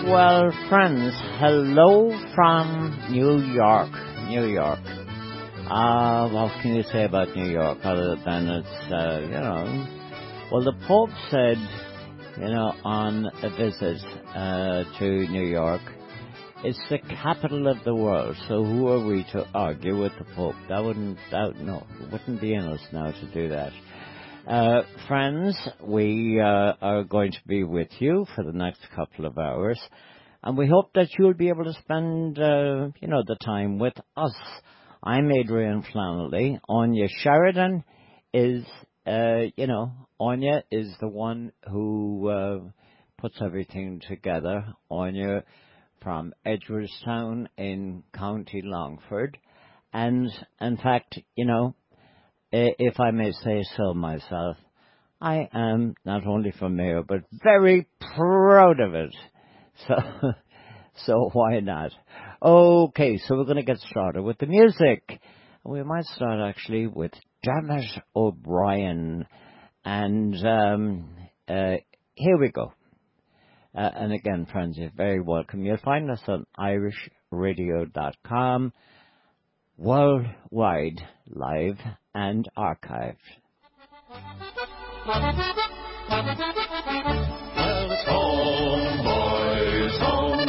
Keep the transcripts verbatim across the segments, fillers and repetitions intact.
Well, friends, hello from New York. New York. Uh, what can you say about New York other than it's, uh, you know, well, the Pope said, you know, on a visit uh, to New York, it's the capital of the world, so who are we to argue with the Pope? That wouldn't, that, no, it wouldn't be in us now to do that. Uh, friends, we uh, are going to be with you for the next couple of hours, and we hope that you'll be able to spend, uh, you know, the time with us. I'm Adrian Flannelly. Anya Sheridan is, uh, you know, Anya is the one who uh, puts everything together. Anya from Edgeworthstown in County Longford, and in fact, you know, if I may say so myself, I am not only from Mayo, but very proud of it. So, so why not? Okay, so we're going to get started with the music. We might start actually with Dermot O'Brien. And um, uh, here we go. Uh, and again, friends, you're very welcome. You'll find us on irish radio dot com, worldwide, live and archived. Well, it's home, boys, home.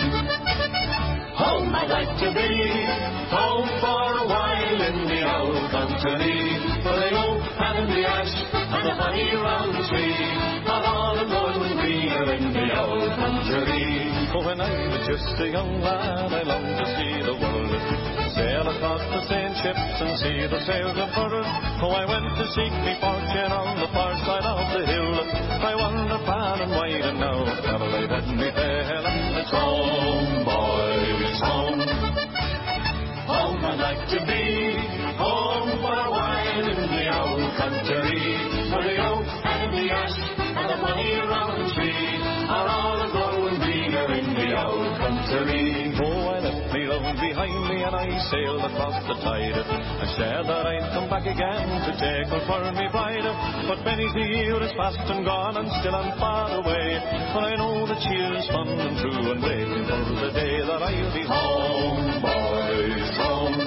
Home I'd like to be. Home for a while in the old country. For the oak and the ash and the honey round the tree. Not all alone with me are in the old country. For when I was just a young lad, I longed to see the world. Sail across the same ships and see the sails unfurled. Oh, I went to seek me fortune on the far side of the hill. I wander far and wide, and now travel I bid me fail. And it's home, boys, home. Home I'd like to be. Home for a while in the old country. For the oak and the ash and the honey round the tree are all a growing greener in the old country. Oh, I left me love behind me and I sailed across the tide. I said that I'd come back again to take her for me bride. But many the year is past and gone and still I'm far away. But I know that she is fond and true and waiting for the day that I'll be home, boys, home.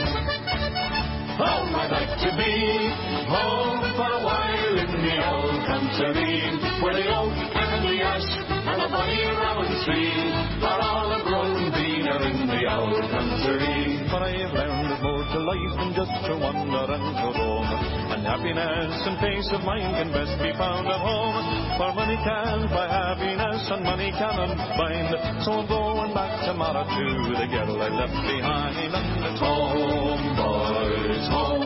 Home I'd like to be. Home for a while in the old country. Where the oak and the ash and the bonny round tree are all a growing greener in the old country. For I have learned more to life than just to wander and to roam. And happiness and peace of mind can best be found at home. For money can't buy happiness and money cannot bind. So I'm going back tomorrow to the girl I left behind. And it's home, boys, home.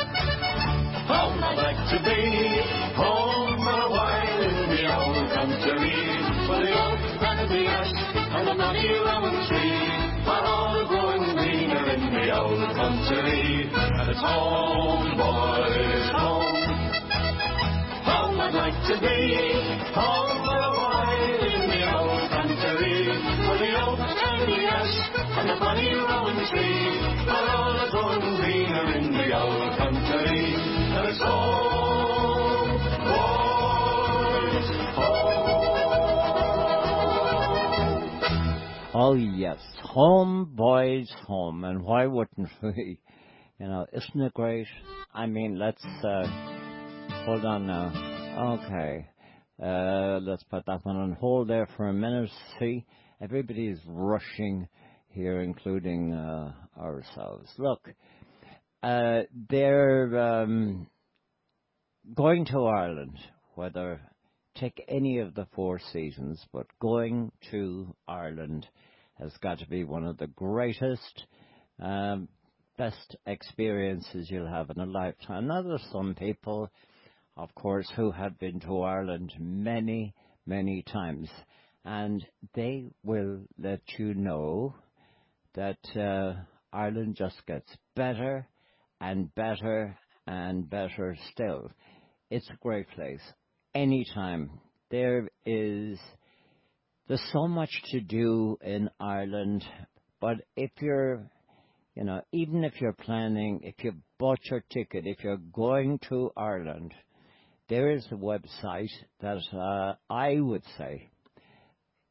Home I'd like to be. Home for a while in the old country. For the oak and the ash and the money round tree are all growing greener in the old country. And it's home, boys, home. Home I'd like to be. Home for a while in the old country. For the oak and the ash and the money round tree are all growing greener in the old country. And it's home, boys, home. Oh, yes, home, boys, home. And why wouldn't we? You know, isn't it great? I mean, let's, uh, hold on now. Okay. Uh, let's put that one on hold there for a minute. See, everybody's rushing here, including uh, ourselves. Look, uh, they're um, going to Ireland, whether take any of the four seasons, but going to Ireland has got to be one of the greatest, um, best experiences you'll have in a lifetime. Now, there's some people, of course, who have been to Ireland many, many times, and they will let you know that uh, Ireland just gets better and better and better still. It's a great place. Anytime. There is, there's so much to do in Ireland, but if you're, you know, even if you're planning, if you've bought your ticket, if you're going to Ireland, there is a website that uh, I would say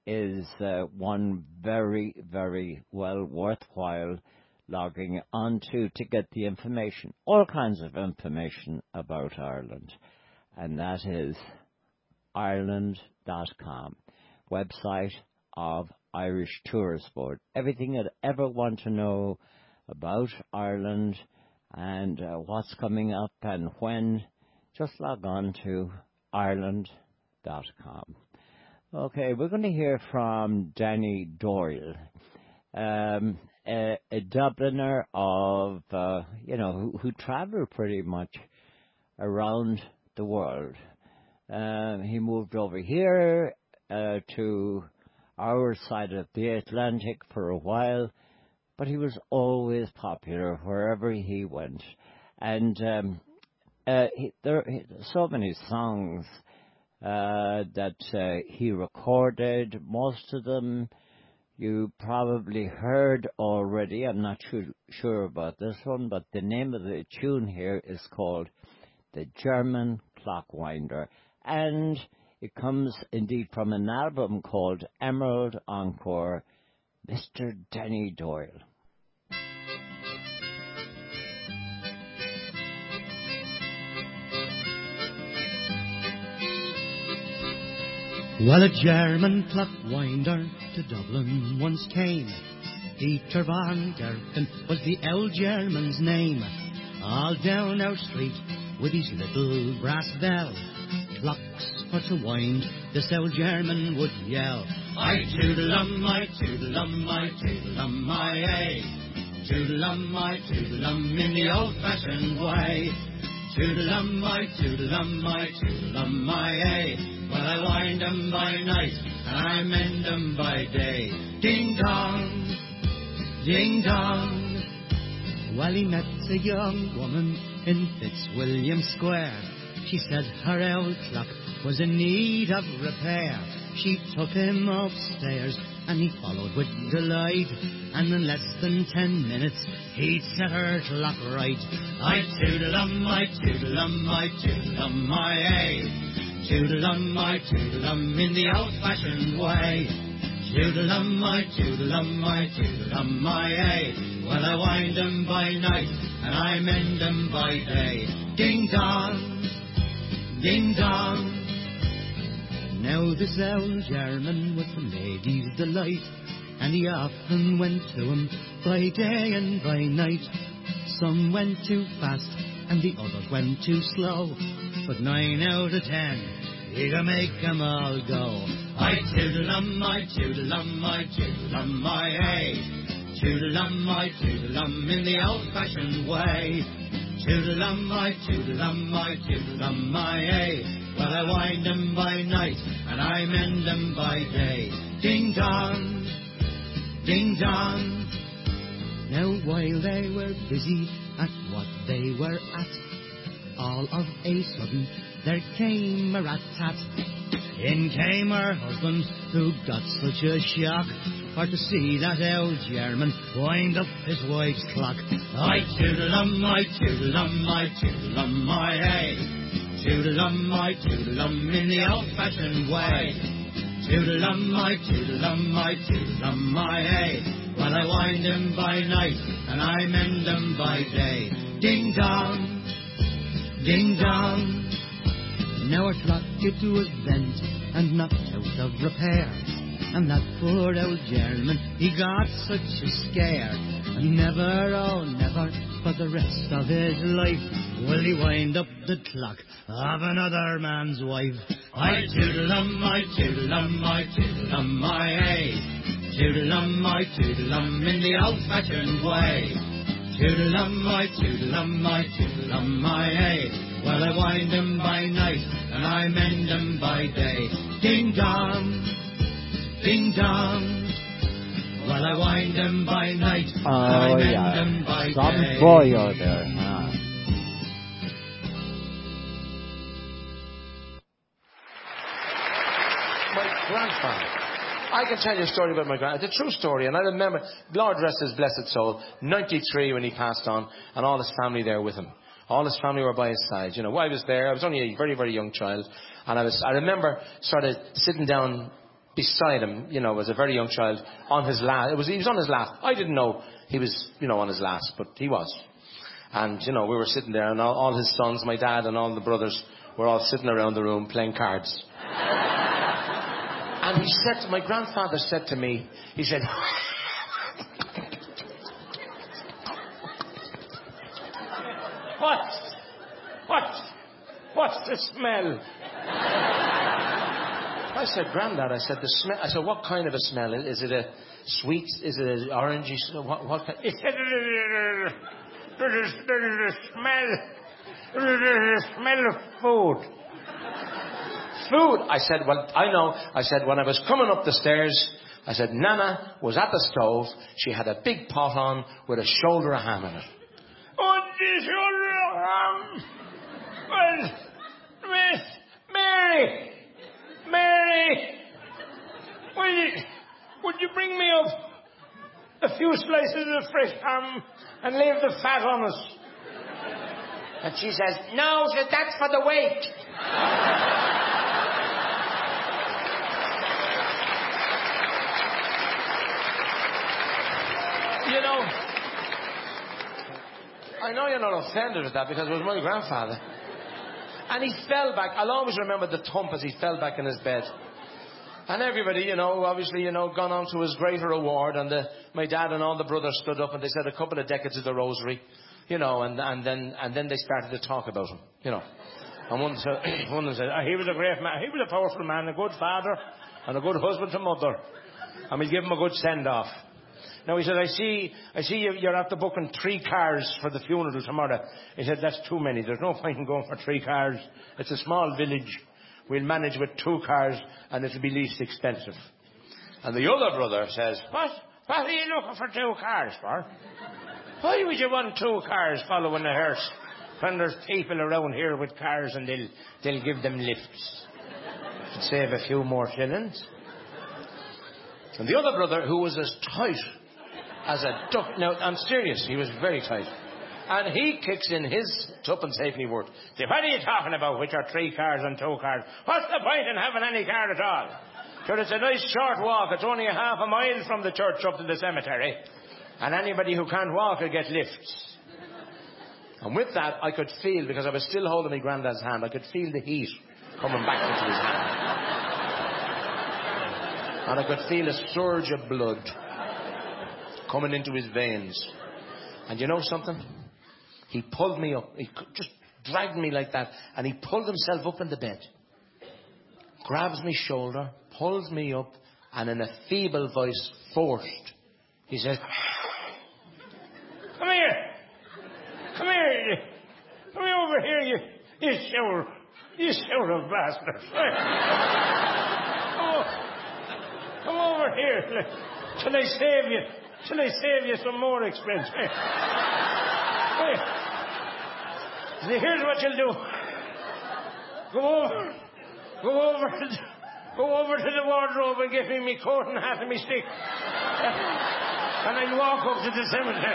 is uh, one very, very well worthwhile logging onto to get the information, all kinds of information about Ireland, and that is Ireland dot com, website of Irish Tourist Board. Everything you'd ever want to know about Ireland and uh, what's coming up and when, just log on to Ireland dot com. Okay, we're going to hear from Danny Doyle, um, a, a Dubliner of, uh, you know, who, who travelled pretty much around the world. Um, he moved over here uh, to our side of the Atlantic for a while, but he was always popular wherever he went. And um, uh, he, there are so many songs uh, that uh, he recorded. Most of them you probably heard already. I'm not sure, sure about this one, but the name of the tune here is called The German Clockwinder. And it comes indeed from an album called Emerald Encore, Mister Danny Doyle. Well, a German clockwinder to Dublin once came. Dieter von Gerken was the old German's name. All down our street with his little brass bell, clocks for to wind, this old German would yell. I toodle-um, I toodle-um, I toodle-um, my ay. Toodle-um, I toodle-um in the old-fashioned way. Toodle-um, I toodle-um, I toodle-um, my ay. Well, I wind 'em by night and I mend 'em by day. Ding-dong, ding-dong. Well, he met a young woman in Fitzwilliam Square. She said her old clock was in need of repair. She took him upstairs and he followed with delight. And in less than ten minutes he'd set her clock right. I toodle-um, I toodle-um, I toodle-um, my ay. Toodle-um, I toodle-um in the old-fashioned way. Toodle-um, I toodle-um, I toodle-um, my ay. Well, I wind 'em by night and I mend 'em by day. Ding-dong, ding-dong. Now this old German was the lady's delight, and he often went to 'em by day and by night. Some went too fast and the others went too slow, but nine out of ten, he could make 'em all go. I toodle-um, I toodle-um, I toodle-um, my ay. Toodle-um, I toodle-um in the old-fashioned way. Toodle-um, I toodle-um, I toodle-um, my ay. Well, I wind 'em by night and I mend 'em by day. Ding-dong, ding-dong. Now while they were busy at what they were at, all of a sudden there came a rat-tat. In came her husband, who got such a shock for to see that old German wind up his wife's clock. I toodle-um, I toodle-um, I toodle-um, my ay. Toodle-um, I toodle-um in the old-fashioned way. Toodle-um, I toodle-um, I toodle-um, my ay. Well, I wind 'em by night and I mend 'em by day. Ding-dong, ding-dong. Now her clock it was bent and knocked out of repair, and that poor old German, he got such a scare. And never, oh never, for the rest of his life will he wind up the clock of another man's wife. I toodle-um, I toodle-um, I toodle-um, my ay. Toodle-um, I toodle-um in the old-fashioned way. Toodle-um, I toodle-um, I toodle-um, my ay. Well, I wind 'em by night and I mend 'em by day. Ding-dong, ding-dong. Well, I wind 'em by night and oh, I mend yeah. 'em by Some day. boy out there, huh? My grandfather. I can tell you a story about my grandfather. It's a true story, and I remember, Lord rest his blessed soul, ninety-three when he passed on, and all his family there with him. All his family were by his side. You know, I was there. I was only a very, very young child, and I was. I remember sort of sitting down beside him, you know, as a very young child, on his last. It was he was on his last. I didn't know he was, you know, on his last, but he was. And you know, we were sitting there, and all, all his sons, my dad, and all the brothers were all sitting around the room playing cards. And he said, my grandfather said to me, he said, "What? What? What's the smell?" I said, "Grandad," I said, "the smell." I said, "What kind of a smell? Is it a sweet? Is it an orangey? What? What kind?" He said, "There's a smell. There's a smell of food." Food. I said, "Well, I know." I said, "When I was coming up the stairs, I said, Nana was at the stove. She had a big pot on with a shoulder of ham in it." "Oh, the shoulder of ham. Well, Miss Mary, Mary, will you, would you bring me up a few slices of fresh ham and leave the fat on us?" And she says, "No, so that's for the weight." You know, I know you're not offended with that because it was my grandfather. And he fell back. I'll always remember the thump as he fell back in his bed. And everybody, you know, obviously, you know, gone on to his greater award. And the, my dad and all the brothers stood up and they said a couple of decades of the rosary, you know, and, and then and then they started to talk about him, you know. And one, said, one of them said, oh, he was a great man. He was a powerful man, a good father and a good husband to mother. And we'll give him a good send-off. Now, he said, I see I see you're after booking three cars for the funeral tomorrow. He said, that's too many. There's no point in going for three cars. It's a small village. We'll manage with two cars and it'll be least expensive. And the other brother says, What? What are you looking for two cars for? Why would you want two cars following a hearse when there's people around here with cars and they'll, they'll give them lifts? It'll save a few more shillings. And the other brother, who was as tight as a duck. Now, I'm serious. He was very tight. And he kicks in his tuppence halfpenny worth. Say, what are you talking about, which are three cars and two cars? What's the point in having any car at all? Sure, it's a nice short walk. It's only a half a mile from the church up to the cemetery. And anybody who can't walk will get lifts. And with that, I could feel, because I was still holding my granddad's hand, I could feel the heat coming back into his hand. And I could feel a surge of blood coming into his veins. And you know something? He pulled me up. He just dragged me like that. And he pulled himself up in the bed. Grabs my shoulder, pulls me up, and in a feeble voice, forced, he says, Come here. Come here. Come here over here, you, you shower. You shower bastard. Oh. Come over here. Shall I save you? Shall I save you some more expense? Hey. Hey. See, here's what you'll do. Go over. Go over. To the, go over to the wardrobe and give me my coat and hat and my stick. And I'll walk up to the cemetery.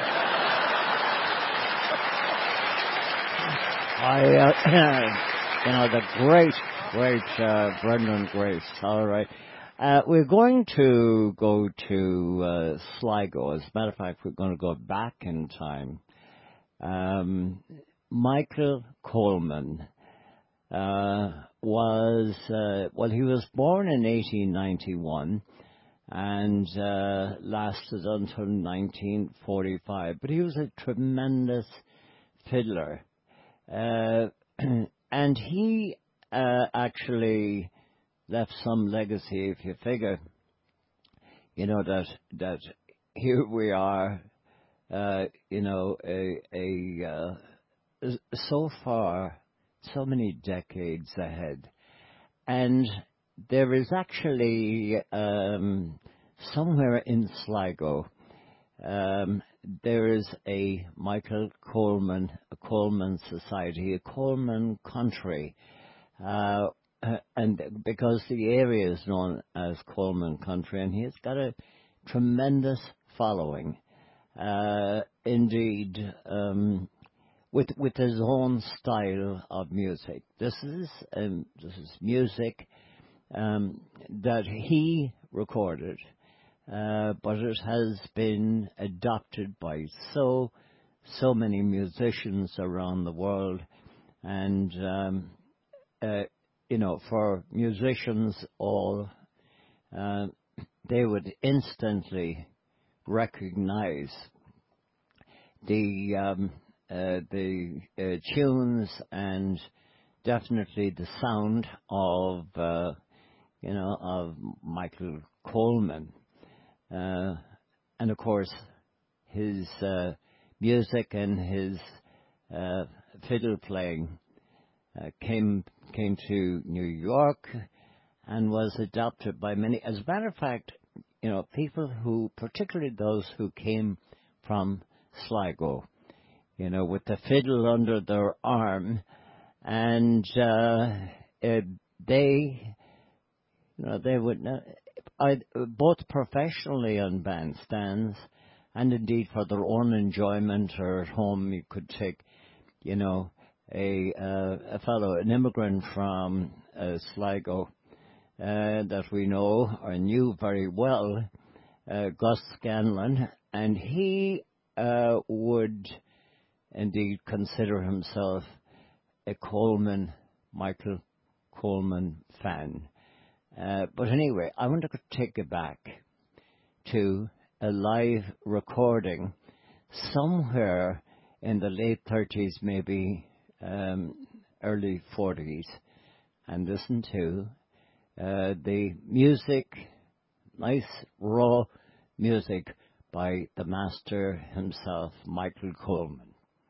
I, uh, you know, the great, great uh, Brendan Grace. All right. Uh, we're going to go to uh, Sligo. As a matter of fact, we're going to go back in time. Um, Michael Coleman uh, was, uh, well, he was born in eighteen ninety-one and uh, lasted until nineteen forty-five. But he was a tremendous fiddler. Uh, and he uh, actually left some legacy, if you figure, you know, that that here we are, uh, you know, a, a uh, so far, so many decades ahead. And there is actually um, somewhere in Sligo, um, there is a Michael Coleman, a Coleman Society, a Coleman country, uh, Uh, and because the area is known as Coleman Country, and he's got a tremendous following. Uh, indeed, um, with with his own style of music. This is um, this is music um, that he recorded, uh, but it has been adopted by so, so many musicians around the world. And, um, uh, you know, for musicians all, uh, they would instantly recognize the um, uh, the uh, tunes and definitely the sound of uh, you know of Michael Coleman, uh, and of course his uh, music and his uh, fiddle playing uh, came came to New York and was adopted by many. As a matter of fact, you know, people who, particularly those who came from Sligo, you know, with the fiddle under their arm, and uh, uh, they, you know, they would, uh, I, both professionally on bandstands and indeed for their own enjoyment or at home, you could take, you know, a uh, a fellow, an immigrant from uh, Sligo uh, that we know or knew very well, uh, Gus Scanlon, and he uh, would indeed consider himself a Coleman, Michael Coleman fan. Uh, but anyway, I want to take it back to a live recording somewhere in the late thirties, maybe um, early forties, and listen to uh, the music, nice raw music by the master himself, Michael Coleman.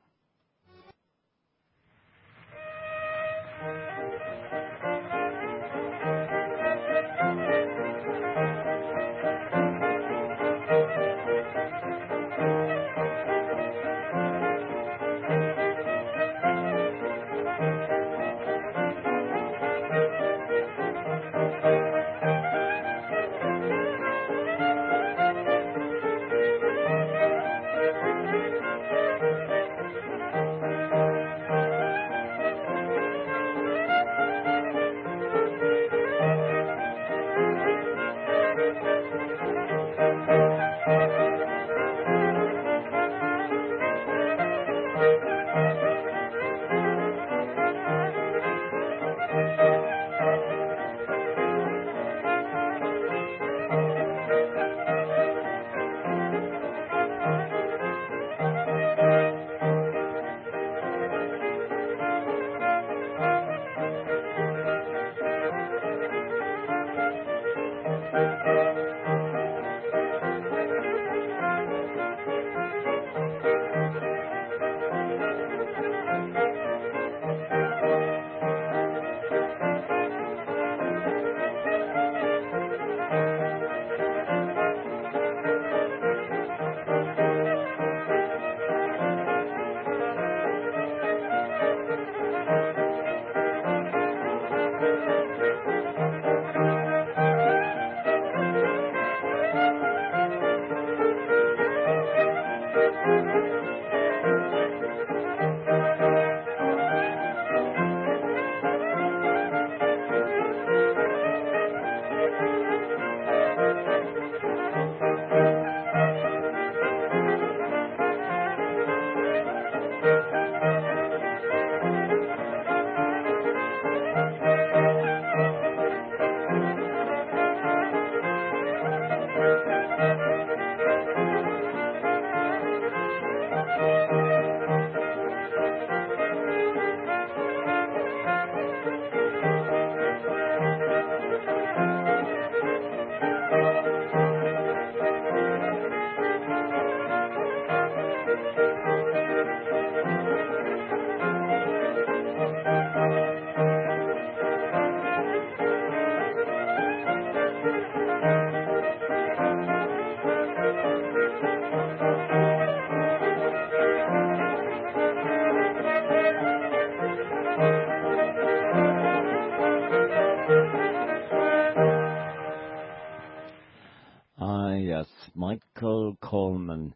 Michael Coleman.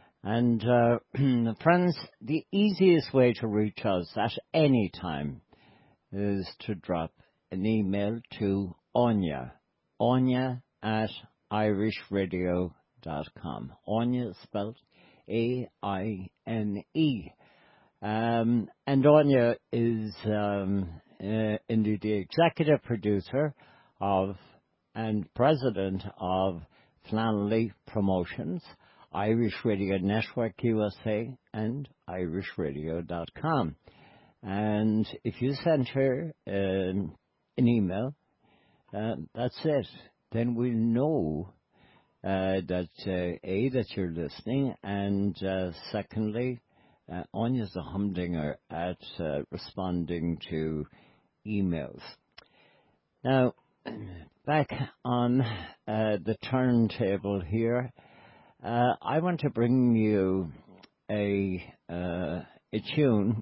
And uh, friends, the easiest way to reach us at any time is to drop an email to Anya. Anya at irish radio dot com. Anya spelled A I N E. Um, and Anya is um, uh, indeed the executive producer of and president of Flannelly Promotions, Irish Radio Network U S A, and irish radio dot com. And if you send her um, an email, uh, that's it. Then we'll know uh, that, uh, A, that you're listening, and uh, secondly, uh, Anya's a humdinger at uh, responding to emails. Now, back on uh, the turntable here, uh, I want to bring you a, uh, a tune.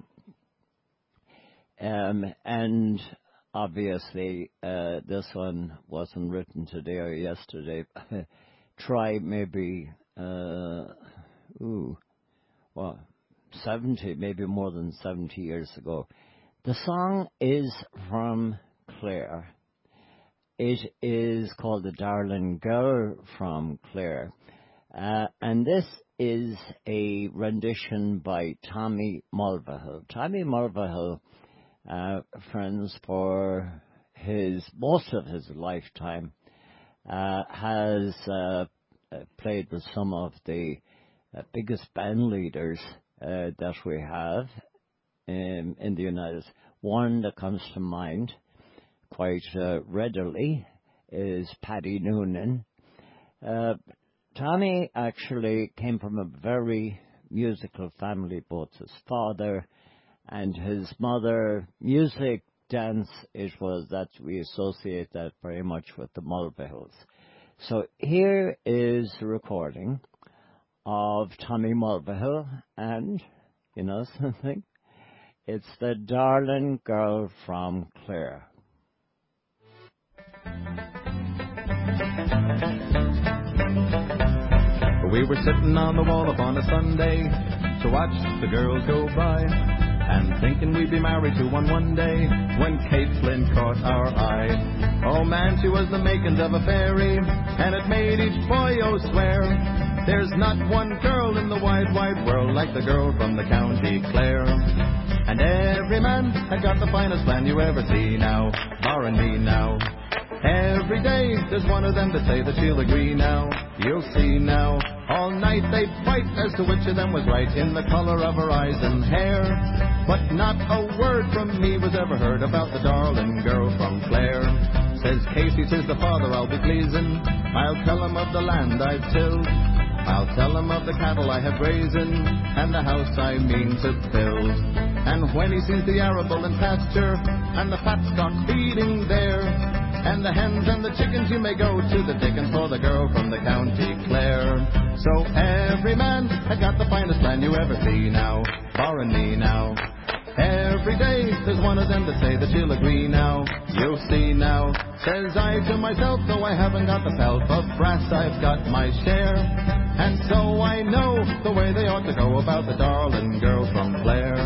Um, and obviously, uh, this one wasn't written today or yesterday. Try maybe, uh, ooh, well, seventy, maybe more than seventy years ago. The song is from Clare. It is called The Darling Girl from Clare. Uh, and this is a rendition by Tommy Mulvihill. Tommy Mulvihill, Uh, friends, for his most of his lifetime, uh, has uh, played with some of the uh, biggest band leaders uh, that we have in, in the United States. One that comes to mind quite uh, readily is Paddy Noonan. Uh, Tommy actually came from a very musical family, both his father and his mother. Music, dance, it was that we associate that very much with the Mulvihills. So here is the recording of Tommy Mulvihill, and you know something? It's The Darling Girl from Clare. We were sitting on the wall upon a Sunday to watch the girls go by, and thinking we'd be married to one one day, when Kate Flynn caught our eye. Oh man, she was the makings of a fairy, and it made each boy oh swear, there's not one girl in the wide, wide world like the girl from the county Clare. And every man had got the finest plan you ever see now, barring me now. Every day there's one of them that say that she'll agree now, you'll see now. All night they'd fight as to which of them was right in the colour of her eyes and hair. But not a word from me was ever heard about the darling girl from Clare. Says Casey, says the father I'll be pleasing, I'll tell him of the land I've tilled, I'll tell him of the cattle I have grazing, and the house I mean to build. And when he sees the arable in pasture, and the fat stock feeding there, and the hens and the chickens, you may go to the dickens for the girl from the county Clare. So every man had got the finest plan you ever see now, barring me now. Every day there's one of them that say that she'll agree now, you'll see now. Says I to myself, though I haven't got the pelf of brass, I've got my share. And so I know the way they ought to go about the darling girl from Clare.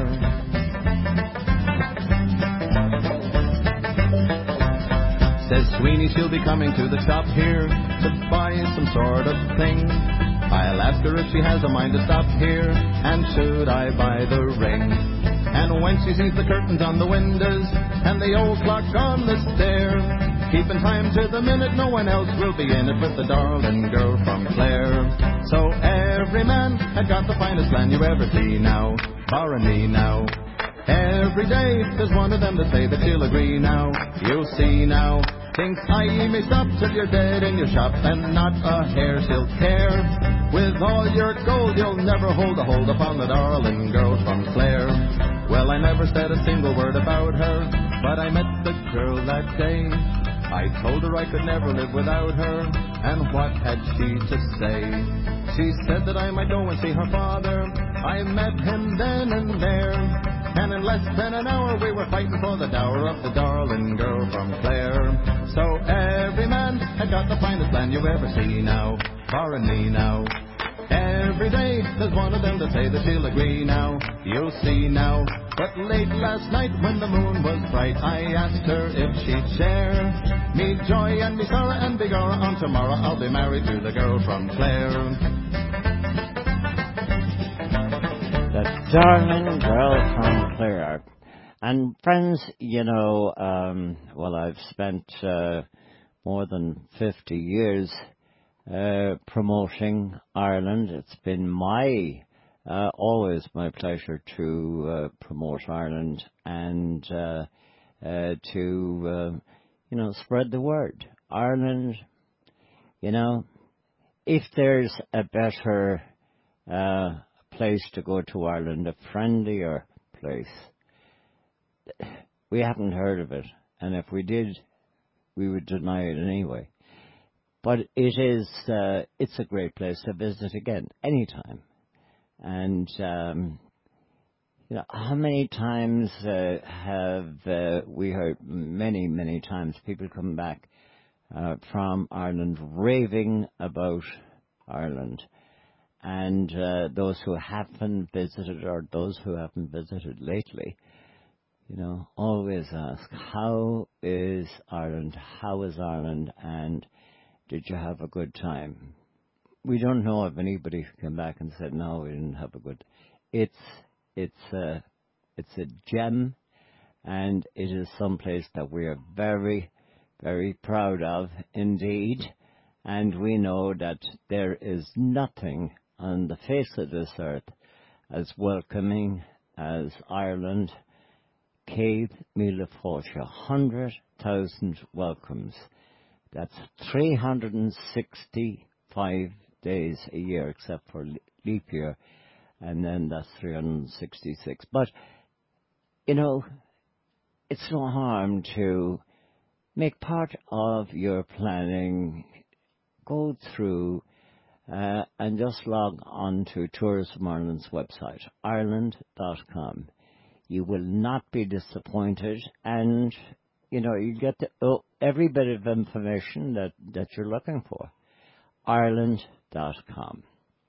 Says Sweeney she'll be coming to the shop here to buy some sort of thing. I'll ask her if she has a mind to stop here, and should I buy the ring. And when she sees the curtains on the windows and the old clock on the stair, keeping time to the minute, no one else will be in it with the darling girl from Clare. So every man had got the finest plan you ever see now, barring me now. Every day there's one of them that say that she'll agree now, you'll see now. Thinks I may stop till you're dead in your shop, and not a hair she'll care. With all your gold you'll never hold a hold upon the darling girl from Clare. Well, I never said a single word about her, but I met the girl that day. I told her I could never live without her, and what had she to say? She said that I might go and see her father. I met him then and there, and in less than an hour we were fighting for the dower of the darling girl from Clare. So every man had got the finest plan you ever see now, barring me now. Every day there's one of them that say that she'll agree now, you'll see now. But late last night when the moon was bright, I asked her if she'd share Me joy and me sorrow and me gore, on tomorrow I'll be married to the girl from Clare. The darling girl from Clare. And friends, you know, um, well, I've spent uh, more than fifty years uh, promoting Ireland. It's been my, uh, always my pleasure to uh, promote Ireland and uh, uh, to, uh, you know, spread the word. Ireland, you know, if there's a better uh, place to go to Ireland, a friendlier place, we haven't heard of it, and if we did, we would deny it anyway. But it is, uh, it's a great place to visit again, anytime. And, um, you know, how many times uh, have uh, we heard, many, many times, people come back uh, from Ireland raving about Ireland. And uh, those who haven't visited, or those who haven't visited lately, you know, always ask, how is Ireland? How is Ireland? And did you have a good time? We don't know of anybody who came back and said, no, we didn't have a good. It's it's a it's a gem, and it is someplace that we are very, very proud of indeed. And we know that there is nothing on the face of this earth as welcoming as Ireland. Céad Míle Fáilte, one hundred thousand welcomes. That's three hundred sixty-five days a year, except for leap year, and then that's three hundred sixty-six. But, you know, it's no harm to make part of your planning, go through uh, and just log on to Tourism Ireland's website, ireland dot com. You will not be disappointed, and, you know, you get the, oh, every bit of information that, that you're looking for. ireland dot com.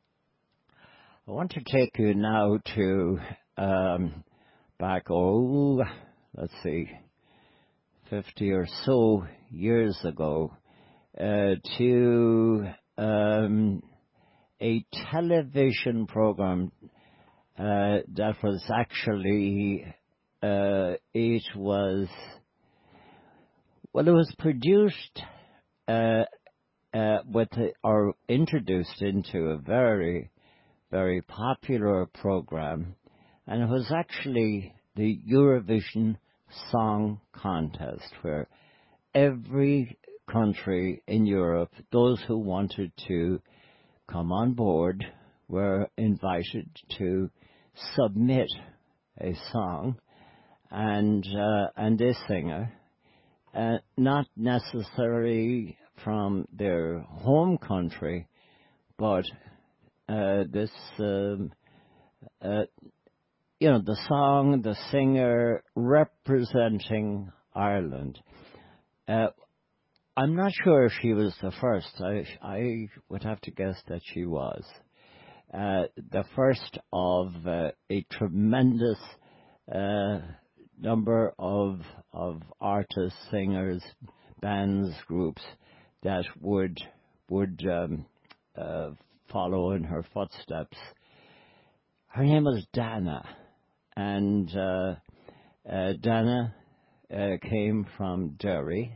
I want to take you now to, um, back, oh, let's see, fifty or so years ago, uh, to um, a television program Uh, that was actually, uh, it was, well, it was produced, uh, uh, with, a, or introduced into a very, very popular program, and it was actually the Eurovision Song Contest, where every country in Europe, those who wanted to come on board, were invited to submit a song, and uh, and this singer, uh, not necessarily from their home country, but uh, this, um, uh, you know, the song, the singer representing Ireland. Uh, I'm not sure if she was the first. I I would have to guess that she was. Uh, the first of uh, a tremendous uh, number of of artists, singers, bands, groups that would would um, uh, follow in her footsteps. Her name was Dana, and uh, uh, Dana uh, came from Derry,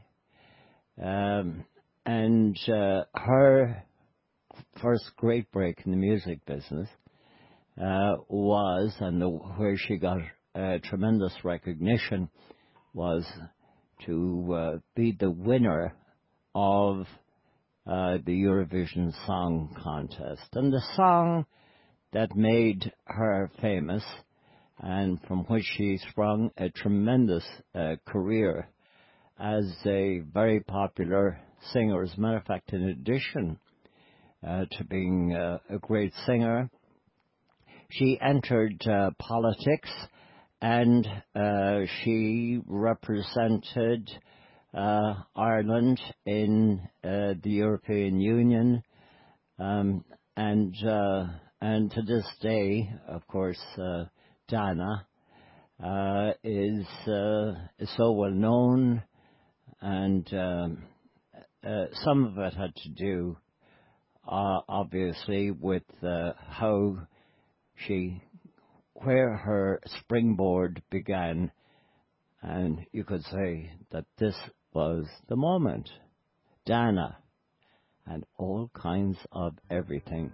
um, and uh, her first great break in the music business uh, was, and the, where she got uh, tremendous recognition, was to uh, be the winner of uh, the Eurovision Song Contest. And the song that made her famous, and from which she sprung a tremendous uh, career as a very popular singer. As a matter of fact, in addition Uh, to being uh, a great singer, she entered uh, politics, and uh, she represented uh, Ireland in uh, the European Union, um, and uh, and to this day, of course, uh, Dana uh, is uh, is so well known and um, uh, some of it had to do, uh, obviously, with uh, how she, where her springboard began, and you could say that this was the moment. Dana, and all kinds of everything.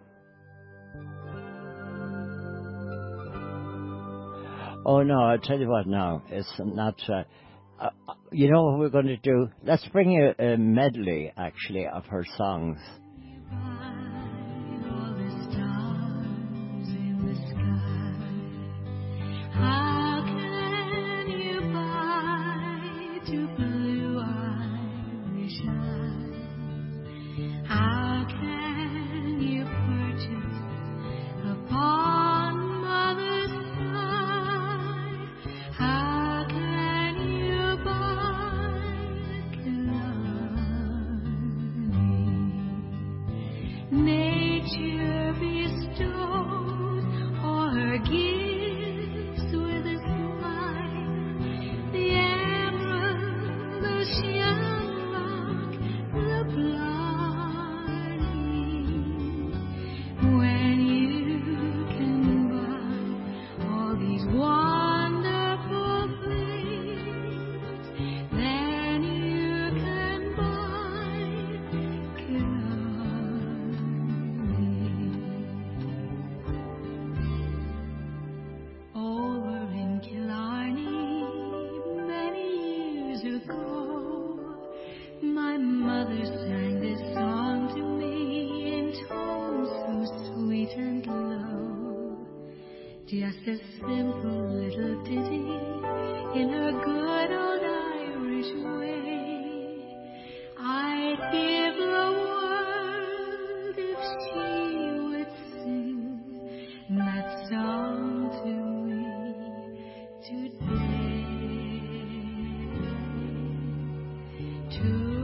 Oh no, I'll tell you what now, it's not, uh, uh, you know what we're going to do? Let's bring you a medley, actually, of her songs. Just a simple little ditty in her good old Irish way. I'd give the world if she would sing that song to me today. To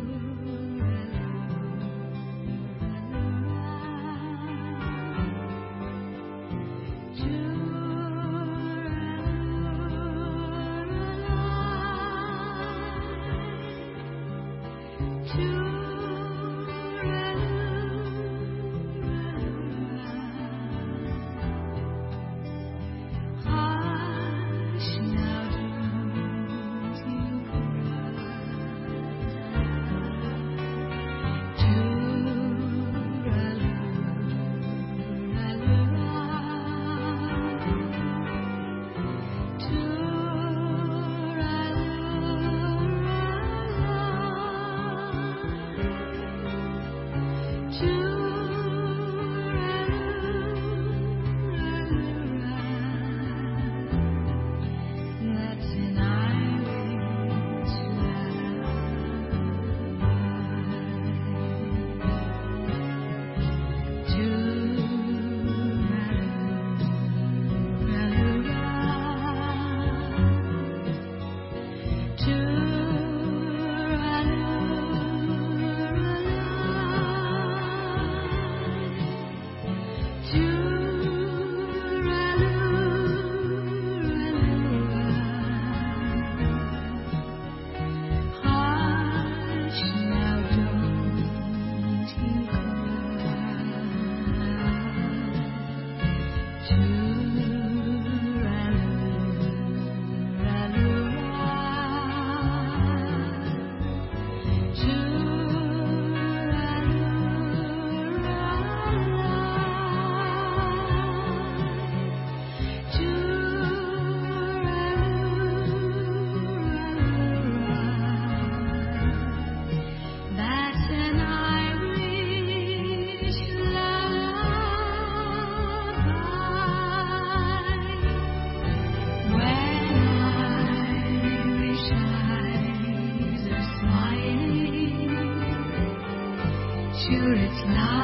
sure it's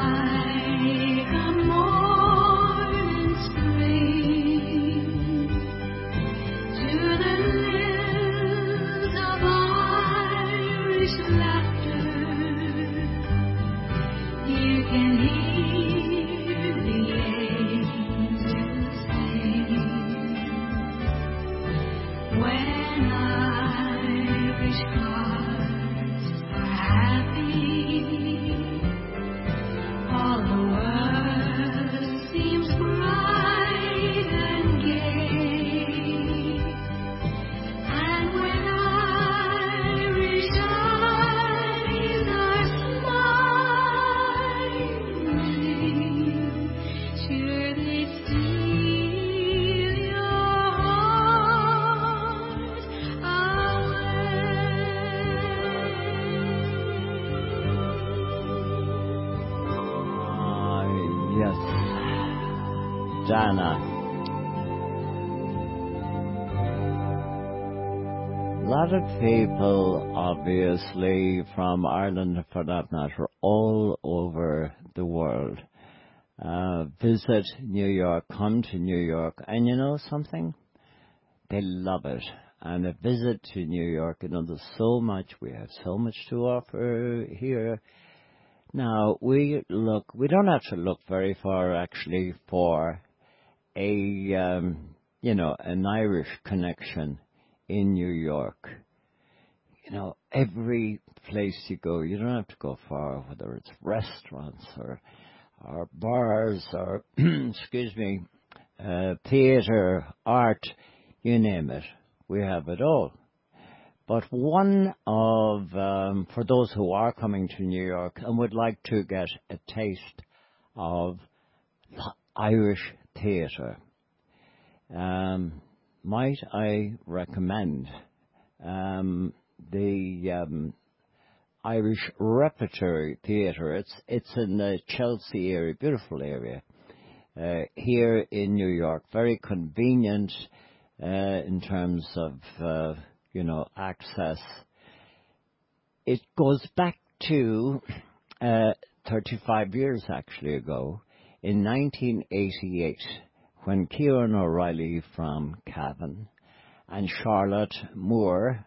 like a morning spring to the lips of Irish laughter. You can hear the angels sing when Irish hearts Dana. A lot of people, obviously, from Ireland, for that matter, all over the world, uh, visit New York, come to New York, and you know something? They love it. And a visit to New York, you know, there's so much, we have so much to offer here. Now, we look, we don't have to look very far, actually, for a, um, you know, an Irish connection in New York. You know, every place you go, you don't have to go far, whether it's restaurants or, or bars or, excuse me, uh, theatre, art, you name it. We have it all. But one of, um, for those who are coming to New York and would like to get a taste of Irish theatre, um, might I recommend um, the um, Irish Repertory Theatre. It's it's in the Chelsea area, beautiful area, uh, here in New York. Very convenient uh, in terms of, uh, you know, access. It goes back to uh, thirty-five years, actually, ago, in nineteen eighty-eight. When Kieran O'Reilly from Cavan and Charlotte Moore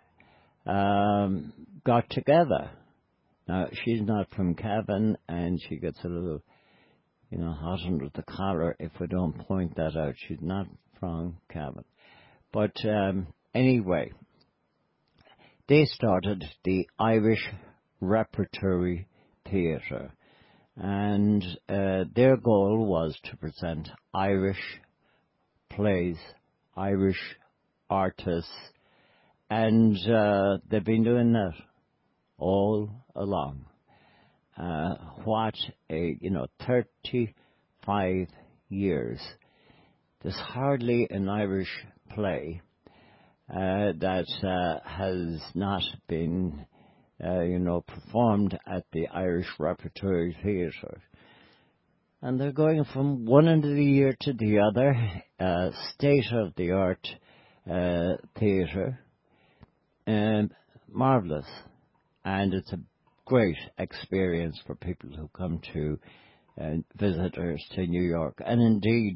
um, got together. Now, she's not from Cavan, and she gets a little, you know, hot under the collar if we don't point that out. She's not from Cavan. But um, anyway, they started the Irish Repertory Theatre, and uh, their goal was to present Irish plays, Irish artists, and uh, they've been doing that all along. Uh, what a, you know, thirty-five years. There's hardly an Irish play uh, that uh, has not been, uh, you know, performed at the Irish Repertory Theatre. And they're going from one end of the year to the other, uh, state-of-the-art uh, theatre, and marvellous. And it's a great experience for people who come to, uh, visitors to New York. And indeed,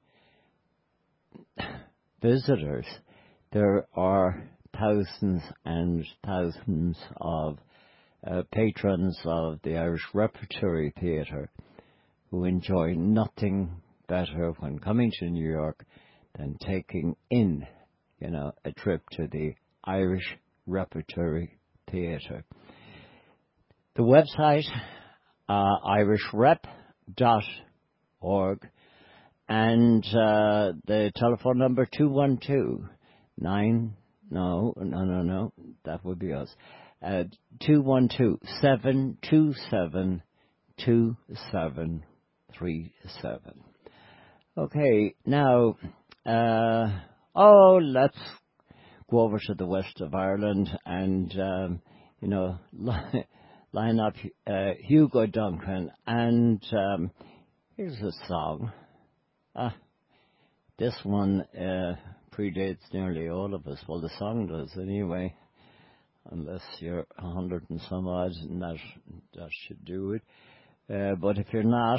visitors, there are thousands and thousands of uh, patrons of the Irish Repertory Theatre who enjoy nothing better when coming to New York than taking in, you know, a trip to the Irish Repertory Theatre. The website, uh, irish rep dot org, and uh, the telephone number two one two nine, no, no, no, no, that would be us, uh, two one two, seven two seven, two seven three seven. Okay, now, uh, oh, let's go over to the west of Ireland and, um, you know, line up uh, Hugo Duncan. And um, here's a song. Ah, this one uh, predates nearly all of us. Well, the song does anyway, unless you're a hundred and some odd, and that, that should do it. Uh, but if you're not,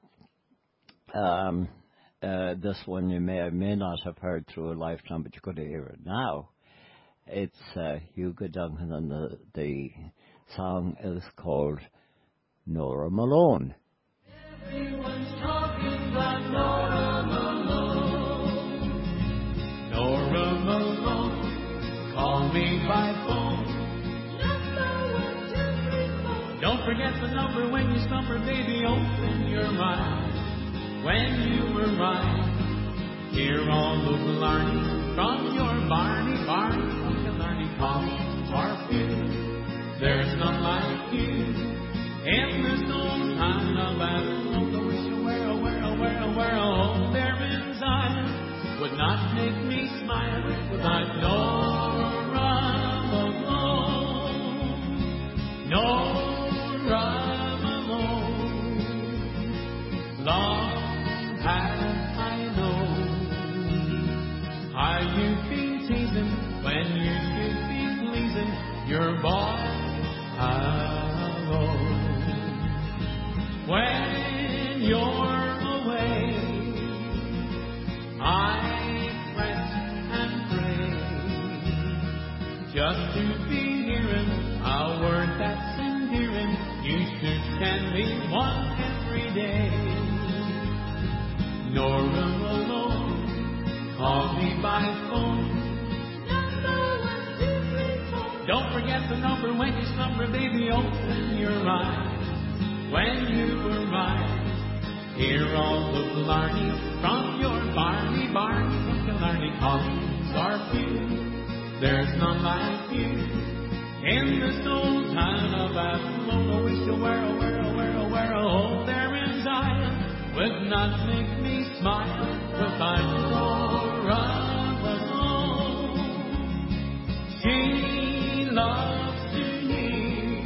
um, uh, this one you may or may not have heard through a lifetime, but you could hear it now. It's uh, Hugo Duncan, and the, the song is called Nora Malone. Everyone's talking about Nora Malone. Nora Malone, call me by phone. Number one, two, three, four. Don't forget the number when you slumber, baby. Open your mind when you were mine. Hear all the blarney from your Barney, Barney, from the Barney, call for you. There's none like you. And there's no time now battle. Oh, the wish you were, oh, where, oh, where, oh, where, oh, there inside would not make me smile without Nora Malone. Nora Malone. Long have I known phone. Don't forget the number when you slumber, baby, open your eyes. When you arise, hear all the blarney from your Barney, Barney from Killarney. Columns are few, there's none like you. In this old town of Athlone, oh, wish you were, oh, where, oh, where, oh, where, oh, there in Zion, would not make me smile if I'm Laura alone. She loves to hear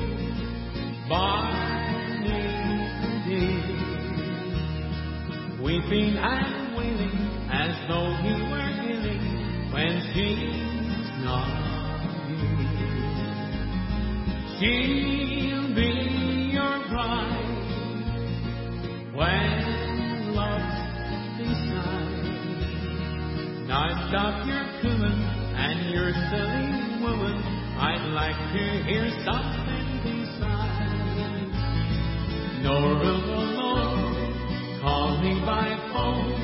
Barney's dear, weeping and wailing as though he were dealing when she's not here. She'll be your bride when love's beside. Now stop your cooing and your silly woman. I'd like to hear something besides. Nora alone, call me by phone.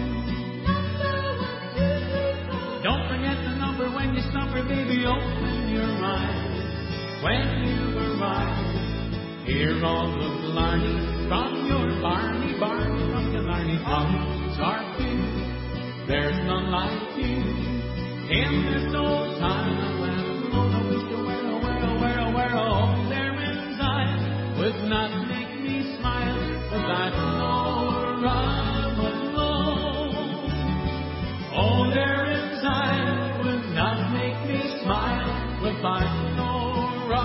Don't forget the number when you slumber, baby, open your eyes. When you arrive, hear all the blarney from your Barney, Barney from Killarney. Tongues are few, there's none like you. In this old time of Athlone, I wish you were, oh, where, oh, where, oh, where, oh, there in Zion, would not make me smile with that Nora alone. Oh, there in Zion, would not make me smile with that Nora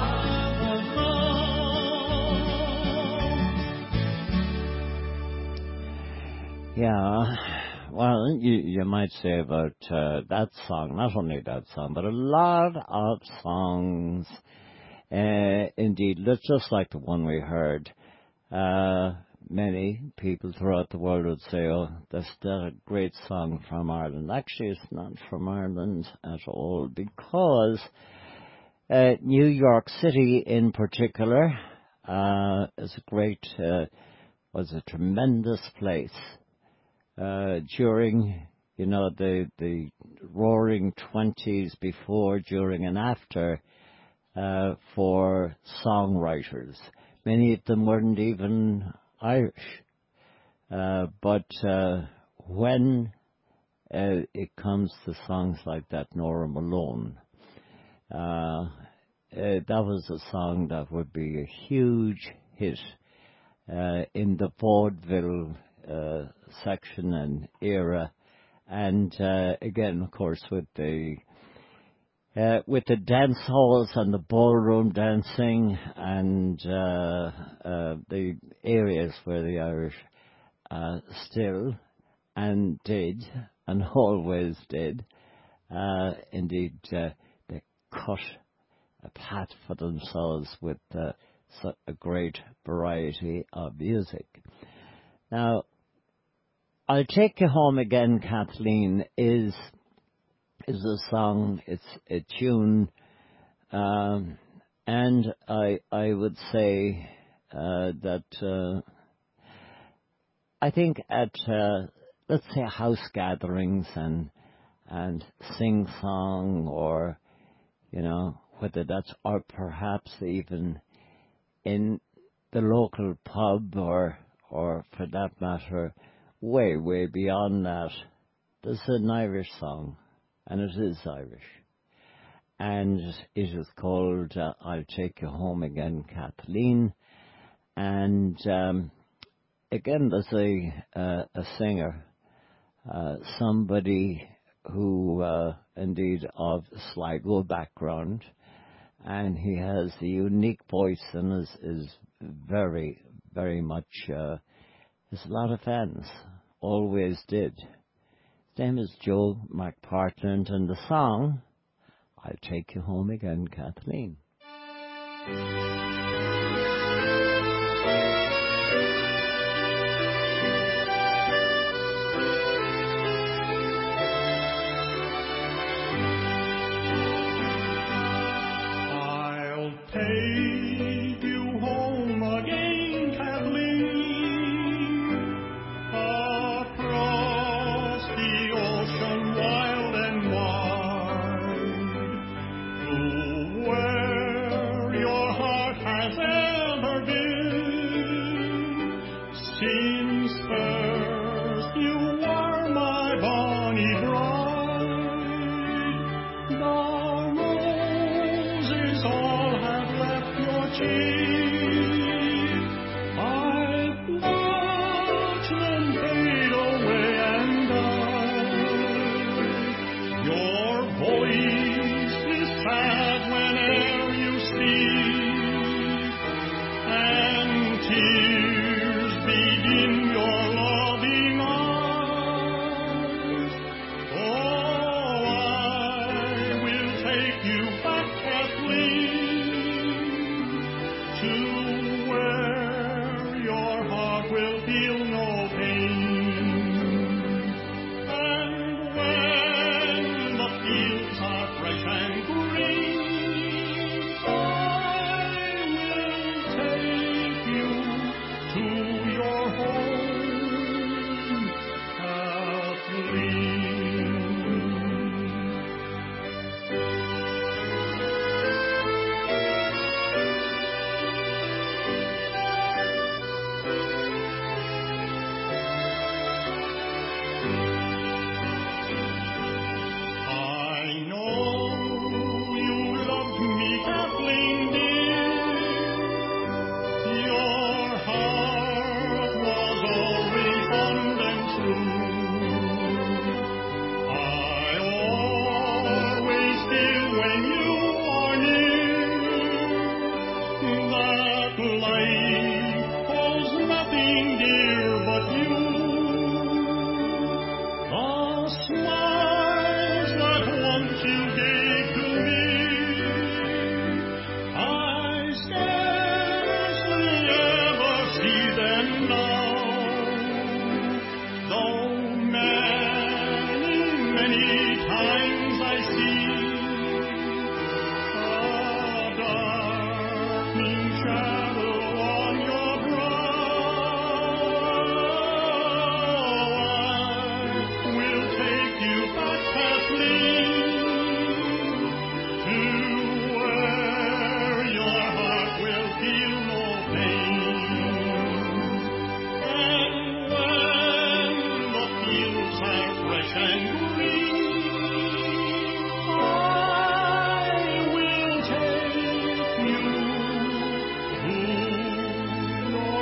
alone. Yeah, well, you, you might say about uh, that song, not only that song, but a lot of songs, uh, indeed, just like the one we heard. Uh, many people throughout the world would say, oh, that's a great song from Ireland. Actually, it's not from Ireland at all, because uh, New York City in particular uh, is a great, uh, was a tremendous place. Uh, during, you know, the the roaring twenties, before, during, and after, uh, for songwriters. Many of them weren't even Irish. Uh, but uh, when uh, it comes to songs like that, Nora Malone, uh, uh, that was a song that would be a huge hit uh, in the vaudeville Uh, section and era, and uh, again, of course, with the uh, with the dance halls and the ballroom dancing and uh, uh, the areas where the Irish uh, still and did and always did, uh, indeed, uh, they cut a path for themselves with uh, so a great variety of music. Now, I'll Take You Home Again, Kathleen, is is a song, it's a tune, um, and I I would say uh, that uh, I think at uh, let's say house gatherings and and sing song, or you know, whether that's, or perhaps even in the local pub, or or for that matter, way, way beyond that, there's an Irish song, and it is Irish. And it is called uh, I'll Take You Home Again, Kathleen. And um, again, there's a, uh, a singer, uh, somebody who, uh, indeed, of Sligo background, and he has a unique voice and is, is very, very much... Uh, There's a lot of fans, always did. His name is Joe McPartland, and the song, I'll Take You Home Again, Kathleen. I'll take you home again, Kathleen, across the ocean wild and to where your heart will feel no pain. And when the fields are fresh and green, I will take you to your home, Kathleen. I know you loved me, Kathleen dear. Your heart was always fond and true. I always feel when you are near that life holds nothing dear but you. The smiles that once you gave to me, I scarcely ever see them now. Though many, many times I see a darkening shadow on your brow, I will take you back, Kathleen, to where your heart will feel no pain. And when the fields are fresh and green, I will take you to your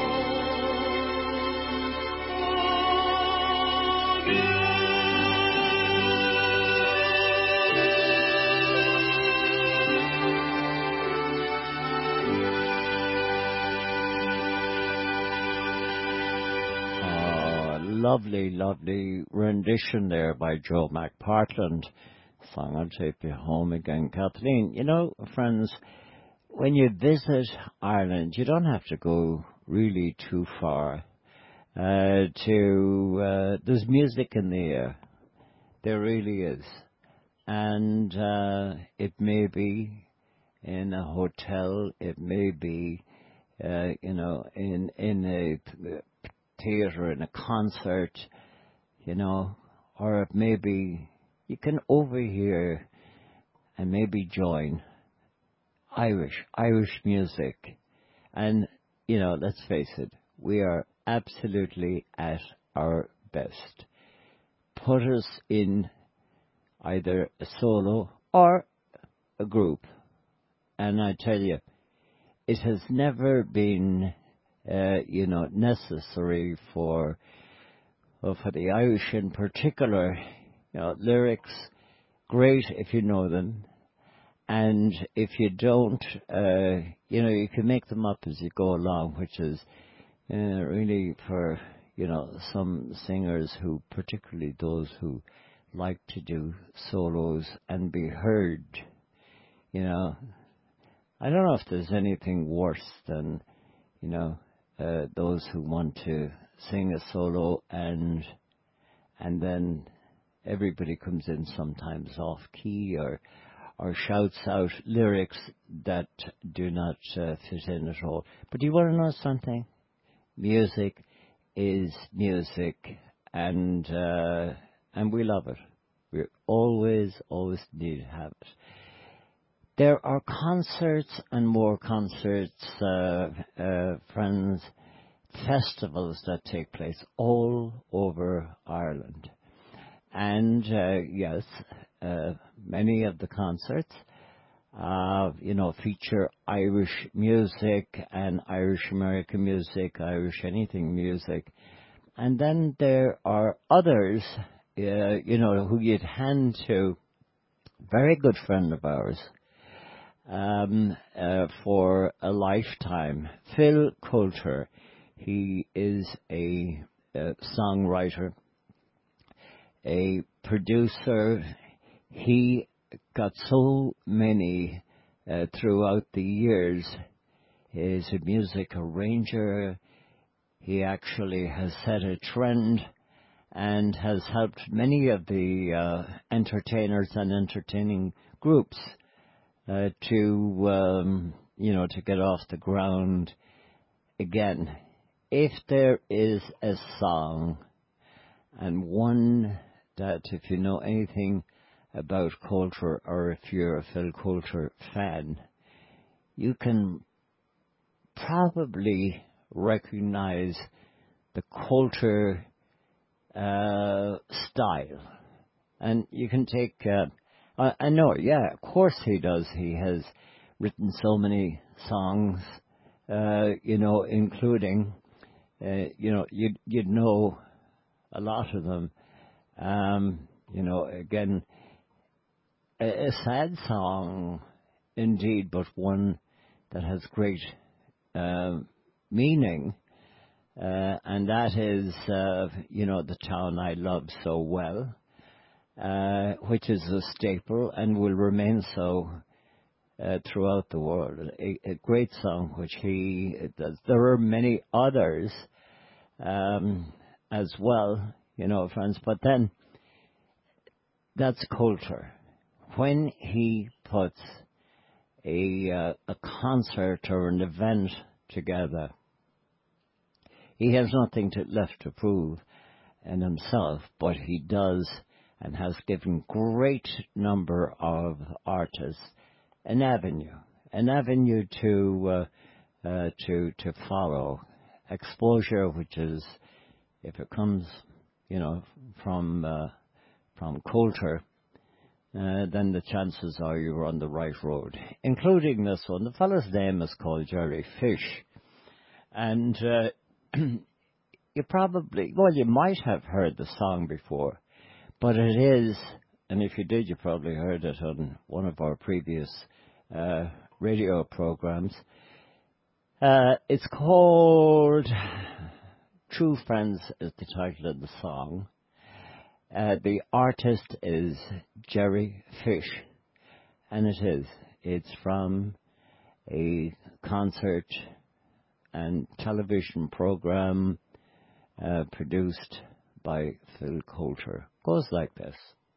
Oh, lovely, lovely rendition there by Joe McPartland. Song I'll Take You Home Again, Kathleen. You know, friends, when you visit Ireland, you don't have to go really too far. Uh, to uh, there's music in the air. There really is, and uh, it may be in a hotel. It may be, uh, you know, in in a theater, in a concert, you know, or it may be you can overhear and maybe join Irish Irish music, and you know, let's face it, we are absolutely at our best. Put us in either a solo or a group, and I tell you, it has never been, uh, you know, necessary for, well, for the Irish in particular. You know, lyrics, great if you know them, and if you don't, uh, you know, you can make them up as you go along, which is uh, really for, you know, some singers who, particularly those who like to do solos and be heard, you know. I don't know if there's anything worse than, you know, uh, those who want to sing a solo and and then everybody comes in sometimes off key or or shouts out lyrics that do not uh, fit in at all. But do you want to know something? Music is music, and uh, and we love it. We always, always need to have it. There are concerts and more concerts, uh, uh, friends, festivals that take place all over Ireland. And, uh, yes, uh, many of the concerts, uh, you know, feature Irish music and Irish American music, Irish anything music. And then there are others, uh, you know, who you'd hand to, very good friend of ours, um, uh, for a lifetime, Phil Coulter. He is a, a songwriter, a producer. He got so many uh, throughout the years. He's a music arranger. He actually has set a trend and has helped many of the uh, entertainers and entertaining groups uh, to, um, you know, to get off the ground again. If there is a song, and one that, if you know anything about Coulter, or if you're a Phil Coulter fan, you can probably recognize the Coulter uh, style. And you can take, uh, I, I know, yeah, of course he does. He has written so many songs, uh, you know, including, uh, you know, you'd, you'd know a lot of them. Um, you know, again, a, a sad song indeed, but one that has great uh, meaning, uh, and that is, uh, you know, The Town I Love So Well, uh, which is a staple and will remain so uh, throughout the world. A, a great song which he does. There are many others um, as well, you know, friends, but then that's Coulter. When he puts a, uh, a concert or an event together, he has nothing to, left to prove in himself, but he does and has given great number of artists an avenue, an avenue to uh, uh, to to follow. Exposure, which is, if it comes, you know, from uh, from Coulter, uh, then the chances are you're on the right road. Including this one, the fellow's name is called Jerry Fish, and uh, you probably, well, you might have heard the song before, but it is, and if you did, you probably heard it on one of our previous uh, radio programs. Uh, it's called True Friends is the title of the song. Uh, the artist is Jerry Fish, and it is. It's from a concert and television program uh, produced by Phil Coulter. Goes like this.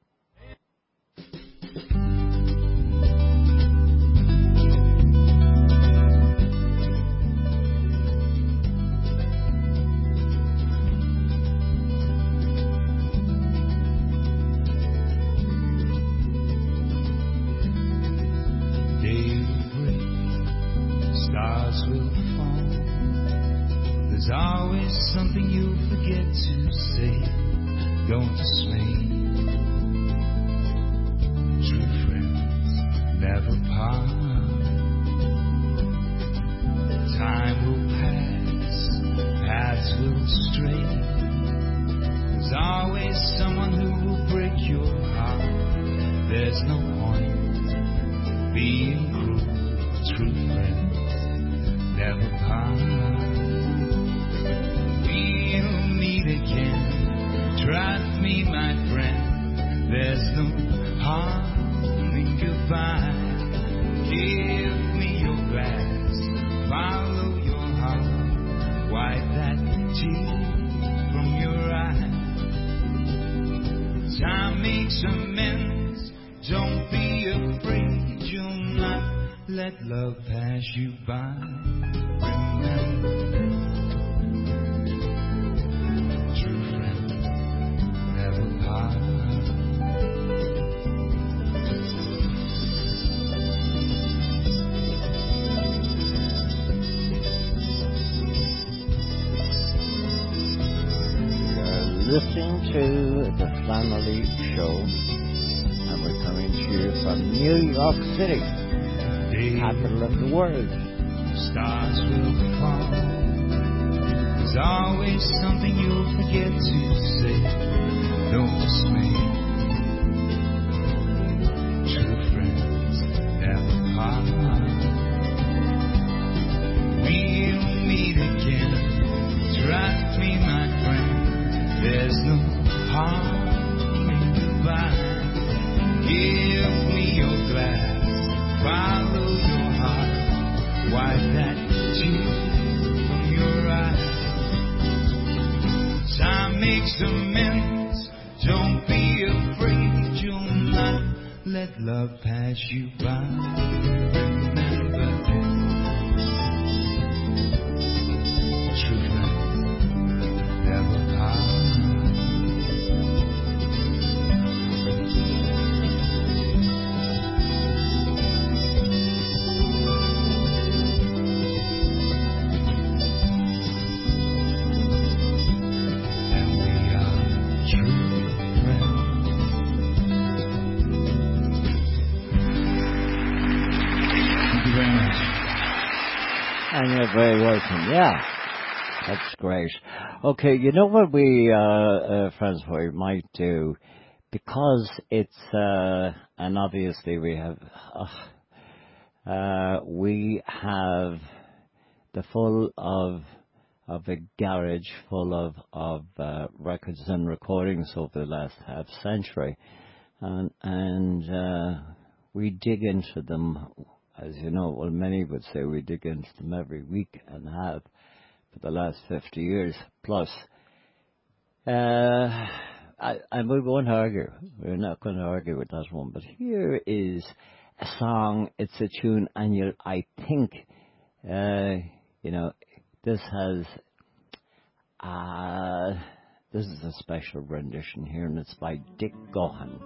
There's always something you forget to say. Don't dismay. True friends never part. Time will pass, paths will stray. There's always someone who will break your heart. There's no point being cruel. True friends never part. We'll meet again. Trust me, my friend. There's no harm in goodbye. Give me your glass. Follow your heart. Wipe that tear from your eye. Time makes amends. Don't be afraid. You'll not let love pass you by. Remember, true friends never part. You're listening to The Family Show, and we're coming to you from New York City, capital of the world. Stars will fall. There's always something you'll forget to say. Don't dismay. True friends never part. We'll meet again. Trust me, my friend. There's no harm in goodbye. Give me your glass. Follow your heart. Wipe that amends. Don't be afraid, you'll not let love pass you by. Remember this, true friends never part. And you're very welcome. Yeah, that's great. Okay, you know what we, uh, uh, friends, what we might do, because it's, uh, and obviously we have, uh, uh, we have the full of, of a garage full of, of, uh, records and recordings over the last half century. And, and, uh, we dig into them. As you know, well, many would say we dig into them every week and have for the last fifty years plus. Uh, I, and we won't argue. We're not going to argue with that one. But here is a song. It's a tune, and you'll, I think, uh, you know, this has, uh, this is a special rendition here, and it's by Dick Gaughan.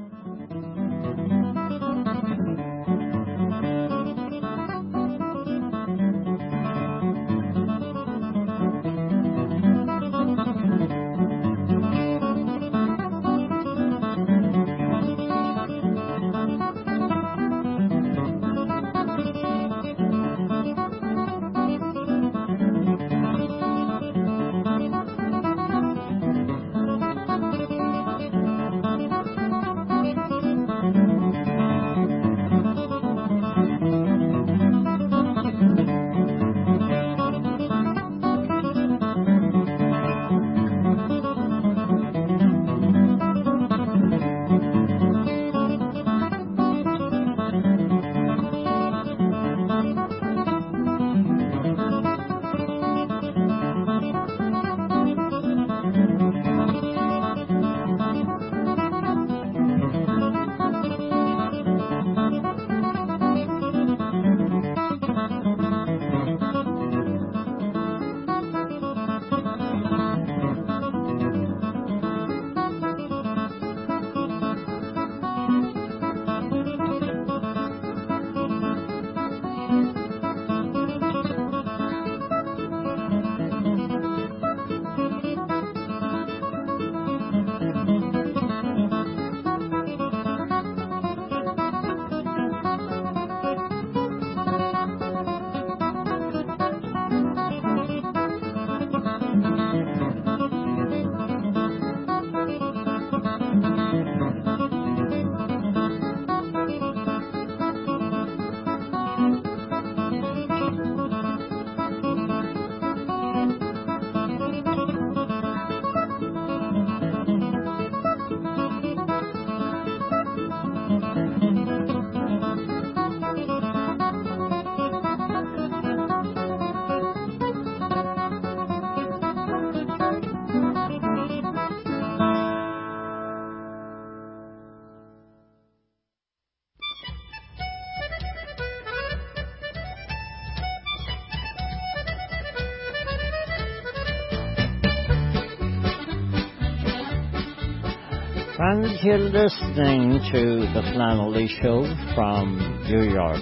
And you're listening to the Flannelly Show from New York.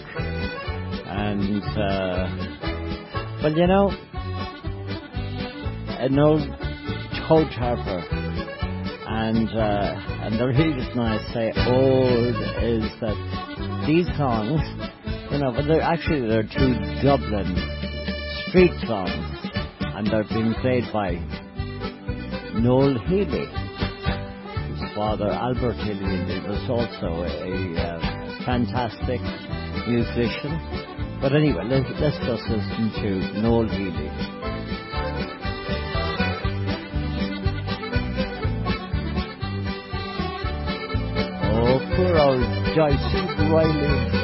And, uh, well, you know, an old toe tapper. And, uh, and the reason I say old is that these songs, you know, but they're actually, they're two Dublin street songs. And they're being played by Noel Healy. Father Albert Healy was also a, a uh, fantastic musician. But anyway, let's, let's just listen to Noel Healy. Oh, poor old Dicey Riley.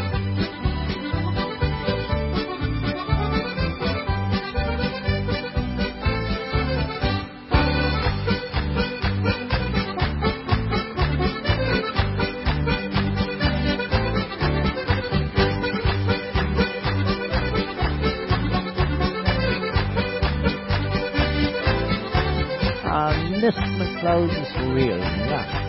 Miss McLeod is for real. Yeah.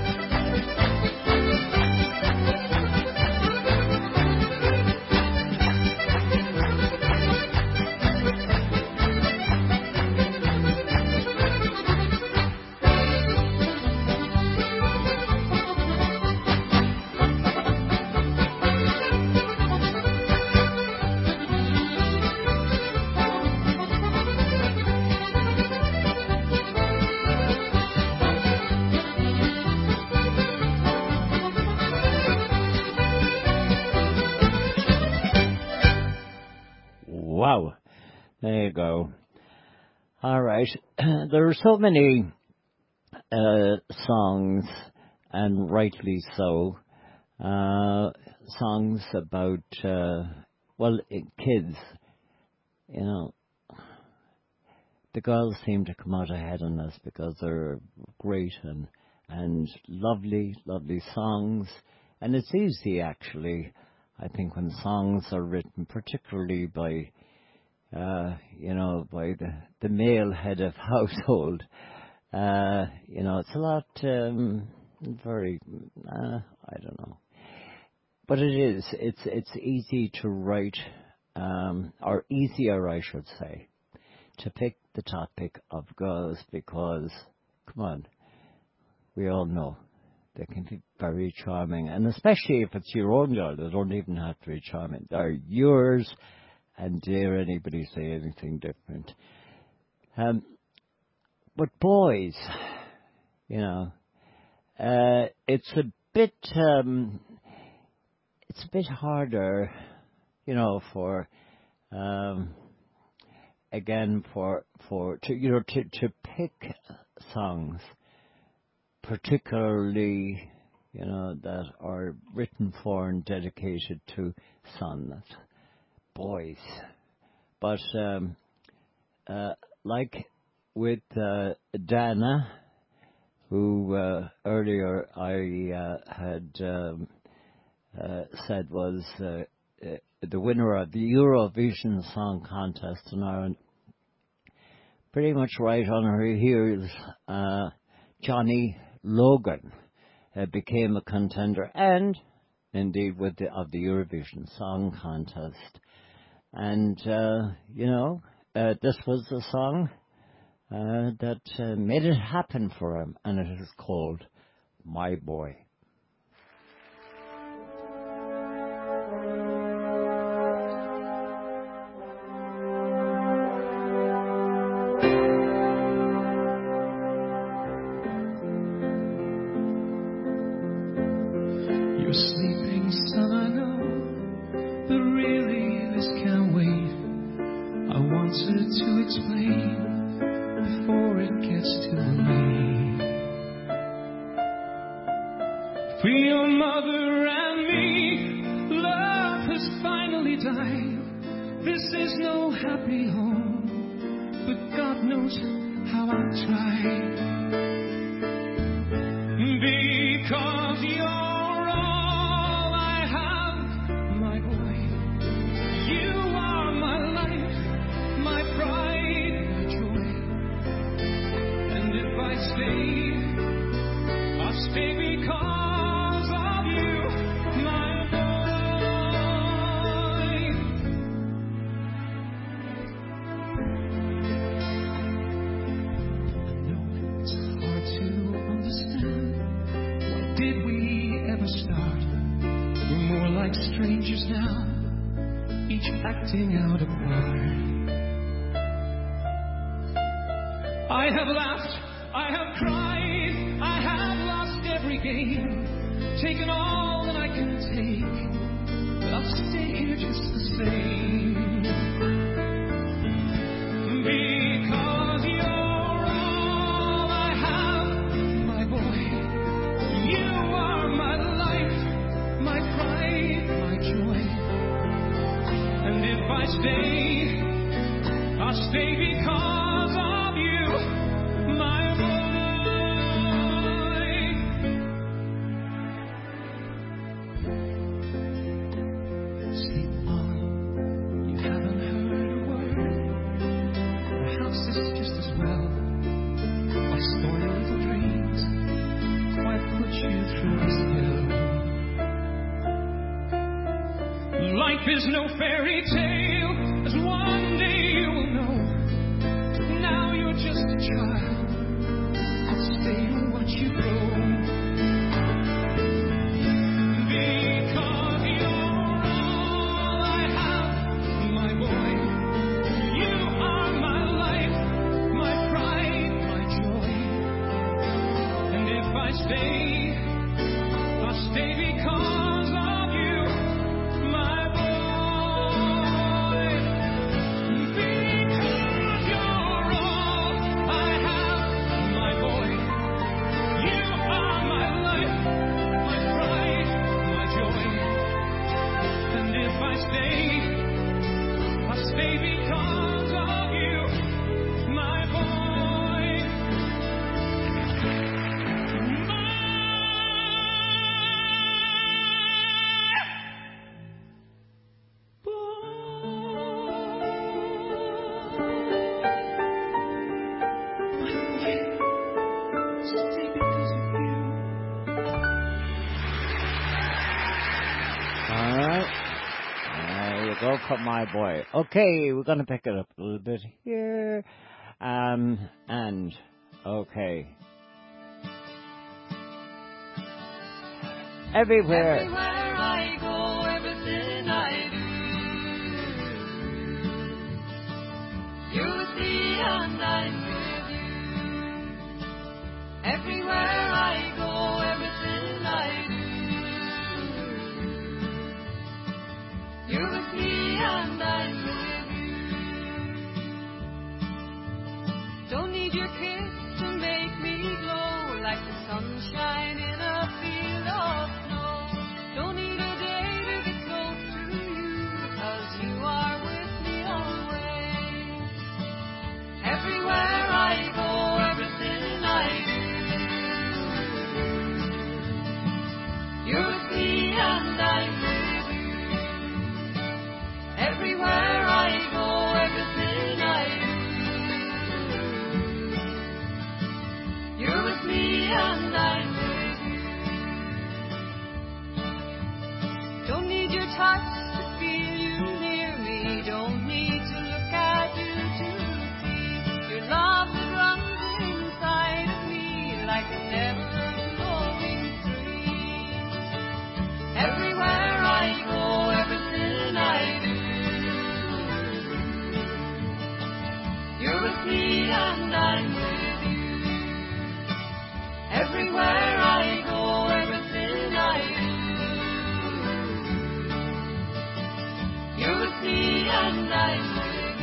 Wow. There you go. All right. There are so many uh, songs, and rightly so, uh, songs about, uh, well, it, kids. You know, the girls seem to come out ahead on this because they're great and, and lovely, lovely songs. And it's easy, actually, I think, when songs are written, particularly by Uh, you know, by the, the male head of household. Uh, you know, it's a lot, um, very, uh, I don't know. But it is, it's, it's easy to write, um, or easier, I should say, to pick the topic of girls because, come on, we all know they can be very charming. And especially if it's your own girl, they don't even have to be charming. They're yours. And dare anybody say anything different? Um, but boys, you know, uh, it's a bit, um, it's a bit harder, you know, for, um, again, for for to you know to to pick songs, particularly, you know, that are written for and dedicated to sons. Boys, but um, uh, like with uh, Dana, who uh, earlier I uh, had um, uh, said was uh, uh, the winner of the Eurovision Song Contest in Ireland, pretty much right on her heels, uh, Johnny Logan uh, became a contender, and indeed with the of the Eurovision Song Contest. And, uh, you know, uh, this was the song uh, that uh, made it happen for him, and it is called My Boy. You're sleeping, son, I know, but really this can't wait. I wanted to explain before it gets too late. For your mother and me, love has finally died. This is no happy home, but God knows how I've tried. Because you're all I have, my boy. You are my life, my pride, my joy. And if I stay, I'll stay because of you, my boy. I know it's hard to understand. Why did we ever start? We're more like strangers now, each acting out a part. I have laughed, I have cried, I have lost every game, taken all that I can take, but I'll stay here just the same. Because you're all I have, my boy. You are my life, my pride, my joy. And if I stay, I'll stay because of you, my boy. Sleep on, you haven't heard a word. The house is just as well. I'll spoil it is no fairy tale, as one day you will know. Now you're just a child. I'll stay and watch you grow. Because you're all I have, my boy. You are my life, my pride, my joy. And if I stay, I'll stay because of you, my boy. Because you're all I have, my boy. You are my life, my pride, my joy. And if I stay, I'll stay because of you, my boy. All right. There you go for my boy. Okay, we're going to pick it up a little bit here. Um, and, okay. Everywhere. Everywhere I go, everything I do, you see and I'm with you. Everywhere I go, everything I do, you see and I'm with you. Don't need your kiss to make me glow like the sunshine in a field of snow. Don't need a day to get close to you, 'cause you are with me always. Everywhere I go, everything I do, you're with me and I'm with you. Everywhere I go, everything I do, you're with me and I'm with you. Don't need your touch to feel you near me. Don't need to look at you to see your love that runs inside of me like a never-flowing stream. Everywhere I go, everything I do, you're with me and I'm with you. Everywhere I go, everything I do, you're with me and I'm with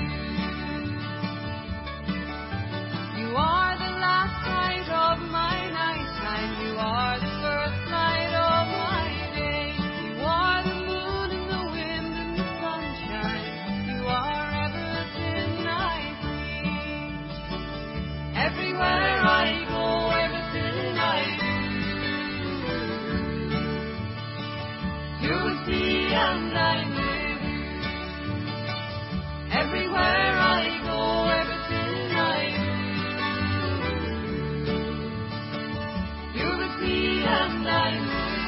you. You are the last night of my nighttime. You are the first night of my day. You are the moon and the wind and the sunshine. You are everything I see. Everywhere I go, everything I do, you're with me and I'm with you. Everywhere I go, everything I do, you're with me and I'm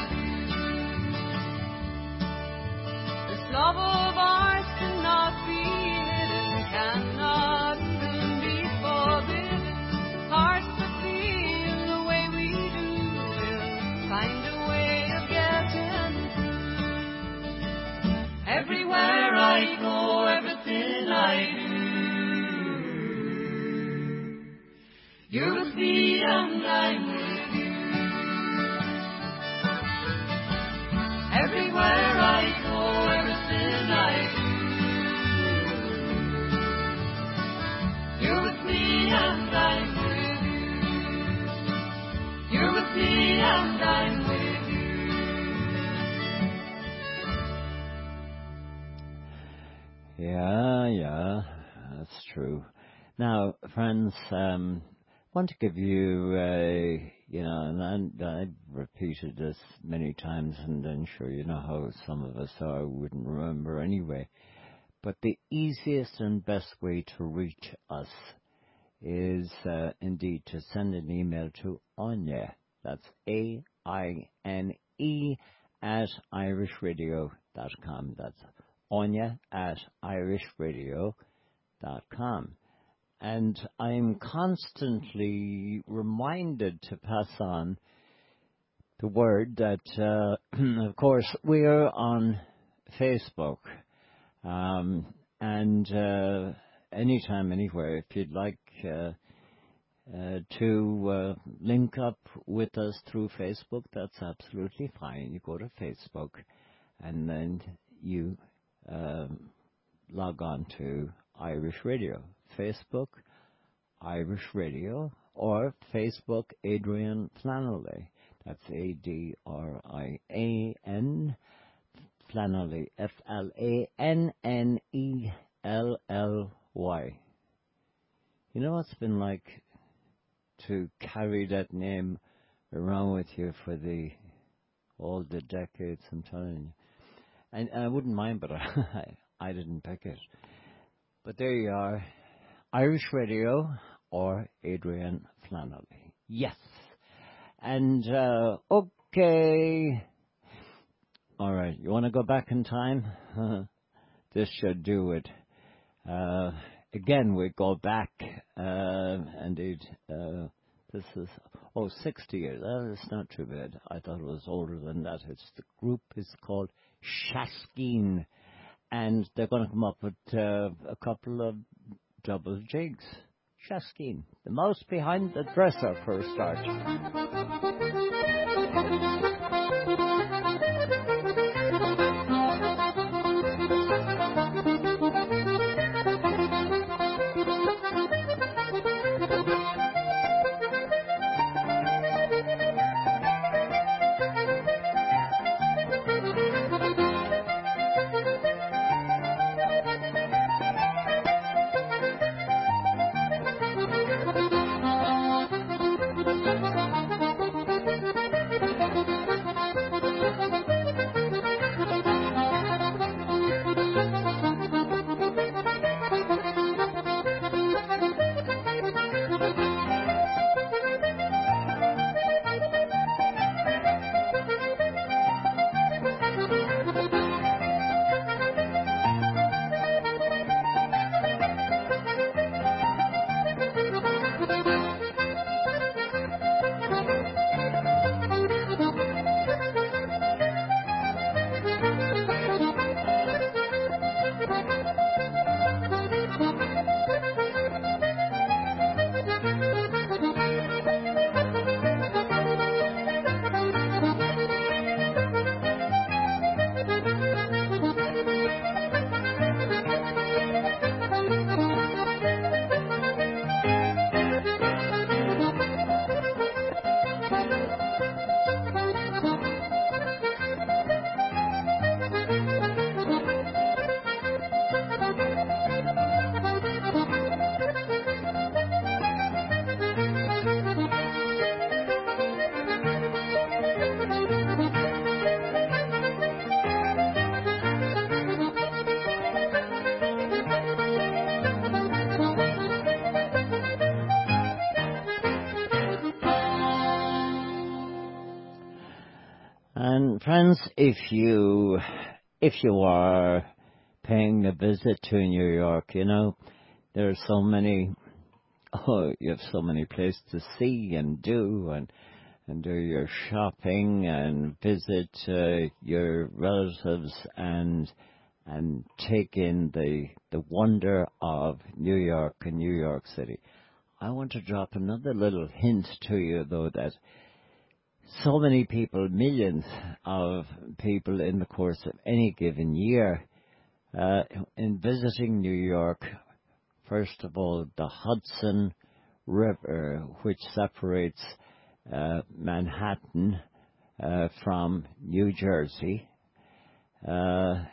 with you. This love of ours cannot be hidden, cannot even be forbidden. Hearts that feel the way we do will find a way of getting through. Everywhere I go, everything I do, you're with me and I'm with you. Everywhere I go, everything I do, you're with me and I'm with you. You're with me and I'm with you. Yeah, yeah, that's true. Now, friends, um, want to give you a, you know, and I, I've repeated this many times, and I'm sure you know how some of us are, wouldn't remember anyway. But the easiest and best way to reach us is uh, indeed to send an email to Anya. That's A I N E at irish radio dot com. That's Anya at irish radio dot com. And I'm constantly reminded to pass on the word that, uh, of course, we're on Facebook. Um, and uh, anytime, anywhere, if you'd like uh, uh, to uh, link up with us through Facebook, that's absolutely fine. You go to Facebook and then you um, log on to Irish Radio. Facebook, Irish Radio, or Facebook, Adrian Flannelly. That's A D R I A N, Flannelly, F L A N N E L L Y. You know what it's been like to carry that name around with you for the all the decades, I'm telling you. And, and I wouldn't mind, but I, I didn't pick it. But there you are, Irish Radio or Adrian Flannelly. Yes. And, uh, okay. All right, you want to go back in time? This should do it. Uh, again, we go back, uh, indeed, uh, this is, oh, sixty years. That is not too bad. I thought it was older than that. It's, the group is called Shaskeen, and they're going to come up with uh, a couple of double jigs. Shaskeen, the mouse behind the dresser for a start. And friends, if you if you are paying a visit to New York, you know, there are so many oh, you have so many places to see and do and and do your shopping and visit uh, your relatives and and take in the the wonder of New York and New York City. I want to drop another little hint to you, though, that so many people, millions of people in the course of any given year, uh, in visiting New York, first of all, the Hudson River, which separates uh, Manhattan uh, from New Jersey. Uh,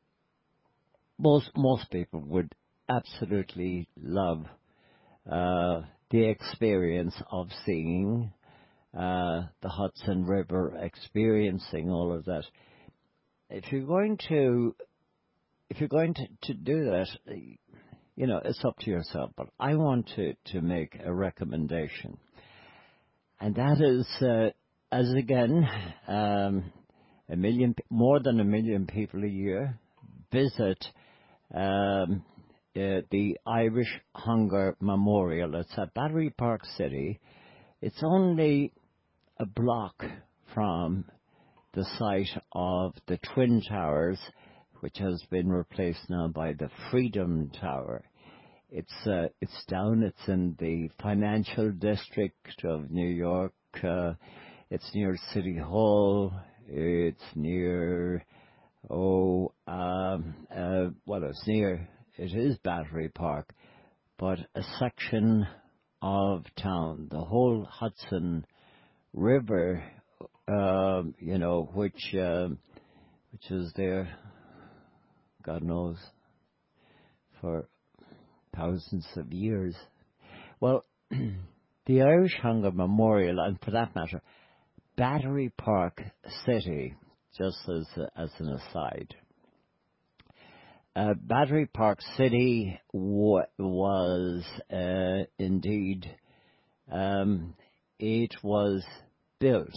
most most people would absolutely love uh, the experience of seeing uh, the Hudson River, experiencing all of that. If you're going to, if you're going to, to do that, you know, it's up to yourself. But I want to, to make a recommendation, and that is, uh, as again, um, a million, more than a million people a year visit um, uh, the Irish Hunger Memorial. It's at Battery Park City. It's only a block from the site of the Twin Towers, which has been replaced now by the Freedom Tower. It's uh, it's down. It's in the financial district of New York. Uh, it's near City Hall. It's near oh um, uh, well, it's near. It is Battery Park, but a section of town, the whole Hudson River, uh, you know, which uh, which is there, God knows, for thousands of years. Well, the Irish Hunger Memorial, and for that matter, Battery Park City, just as as an aside, uh, Battery Park City w- was uh, indeed um, it was built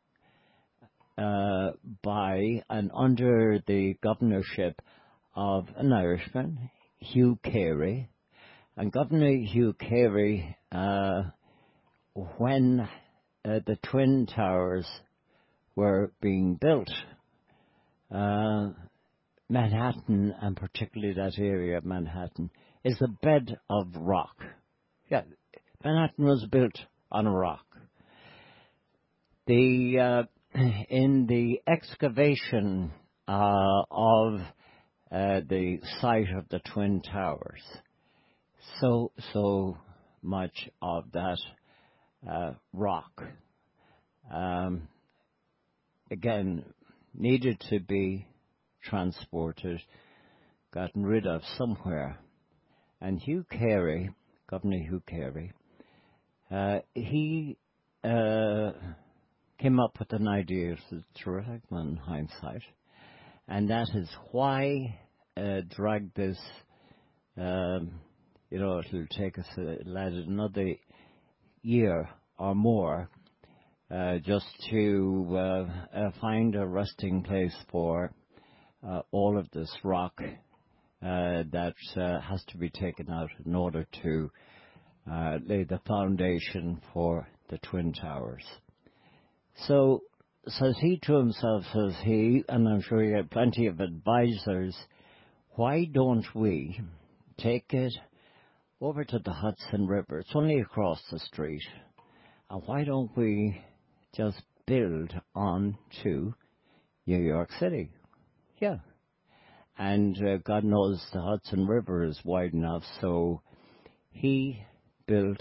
uh, by and under the governorship of an Irishman, Hugh Carey. And Governor Hugh Carey, uh, when uh, the Twin Towers were being built, uh, Manhattan, and particularly that area of Manhattan, is a bed of rock. Yeah, Manhattan was built on a rock. The uh, in the excavation uh, of uh, the site of the Twin Towers, so so much of that uh, rock um, again needed to be transported, gotten rid of somewhere. And Hugh Carey, Governor Hugh Carey, uh, he uh, came up with an idea. It's a terrific one in hindsight, and that is why uh, drag this. Um, you know, it'll take us uh, it'll add another year or more uh, just to uh, uh, find a resting place for uh, all of this rock uh, that uh, has to be taken out in order to uh, lay the foundation for the Twin Towers. So, says he to himself, says he, and I'm sure he had plenty of advisors, why don't we take it over to the Hudson River? It's only across the street. And why don't we just build on to New York City? Yeah. And uh, God knows the Hudson River is wide enough, so he built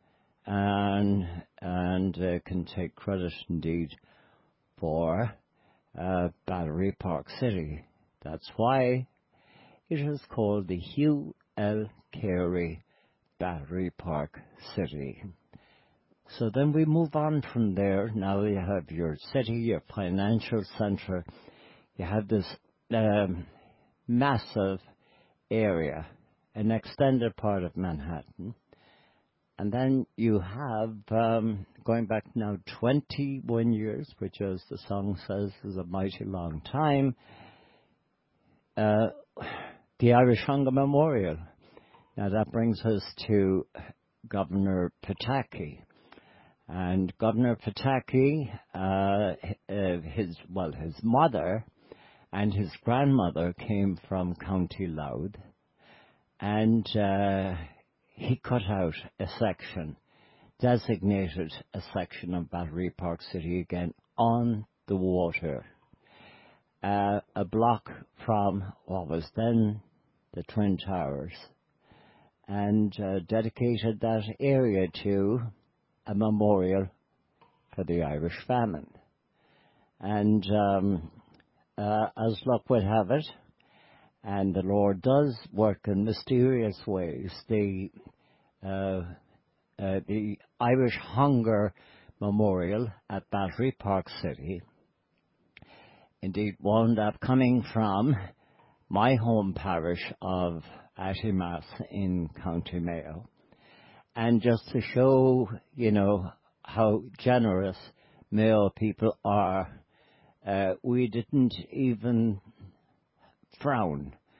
and and uh, can take credit indeed for uh, Battery Park City. That's why it is called the Hugh L. Carey Battery Park City. So then we move on from there. Now you have your city, your financial center. You have this um, massive area, an extended part of Manhattan. And then you have, um, going back now twenty-one years, which as the song says is a mighty long time, uh, the Irish Hunger Memorial. Now that brings us to Governor Pataki. And Governor Pataki, uh, uh, his, well, his mother and his grandmother came from County Louth. And uh, he cut out a section, designated a section of Battery Park City again on the water. Uh, a block from what was then the Twin Towers. And uh, dedicated that area to a memorial for the Irish famine. And um, uh, as luck would have it, and the Lord does work in mysterious ways, the uh, uh, the Irish Hunger Memorial at Battery Park City indeed wound up coming from my home parish of Ashlymass in County Mayo. And just to show, you know, how generous Mayo people are, uh, we didn't even frown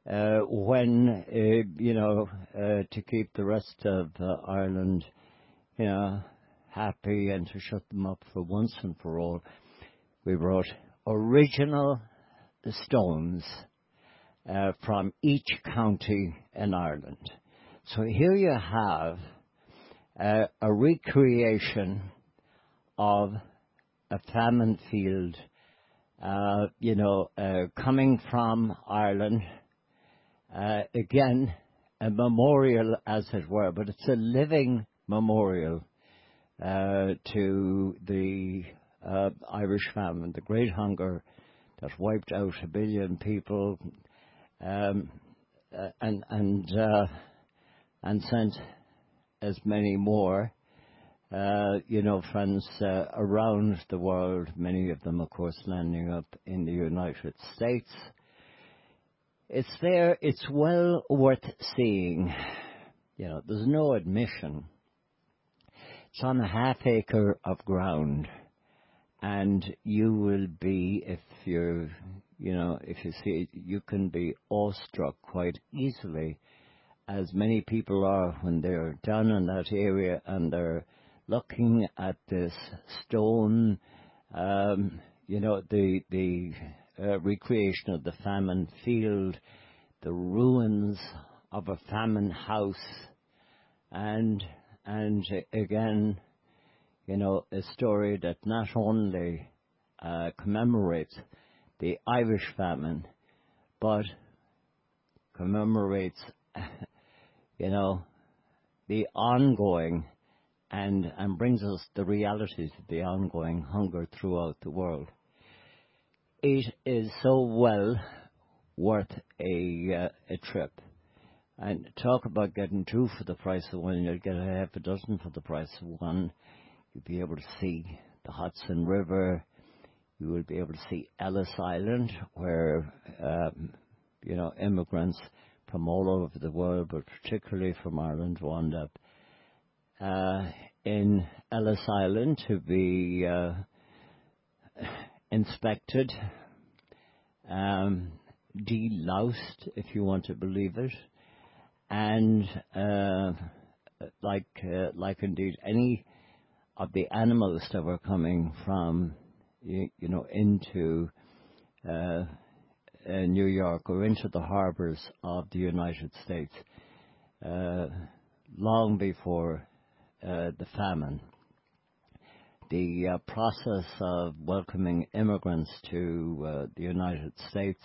uh, when, uh, you know, uh, to keep the rest of uh, Ireland, you know, happy and to shut them up for once and for all, we brought original stones uh, from each county in Ireland. So here you have uh, a recreation of a famine field, uh, you know, uh, coming from Ireland. Uh, again, a memorial, as it were, but it's a living memorial uh, to the uh, Irish famine, the Great Hunger that wiped out a billion people, um, uh, and and uh, and sent as many more. Uh, you know, friends uh, around the world, many of them, of course, landing up in the United States. It's there, it's well worth seeing. You know, there's no admission. It's on a half acre of ground, and you will be, if you're, you know, if you see it, you can be awestruck quite easily, as many people are when they're down in that area and they're looking at this stone, um, you know, the the uh, recreation of the famine field, the ruins of a famine house, and and again, you know, a story that not only uh, commemorates the Irish famine, but commemorates, you know, the ongoing and and brings us the realities of the ongoing hunger throughout the world. It is so well worth a uh, a trip. And talk about getting two for the price of one. You'll get a half a dozen for the price of one. You'll be able to see the Hudson River. You will be able to see Ellis Island, where um, you know, immigrants from all over the world, but particularly from Ireland, wound up uh, in Ellis Island to be uh, inspected, um, deloused, if you want to believe it, and uh, like uh, like indeed any of the animals that were coming from, you, you know, into uh, uh, New York or into the harbors of the United States uh, long before uh, the famine. The uh, process of welcoming immigrants to uh, the United States,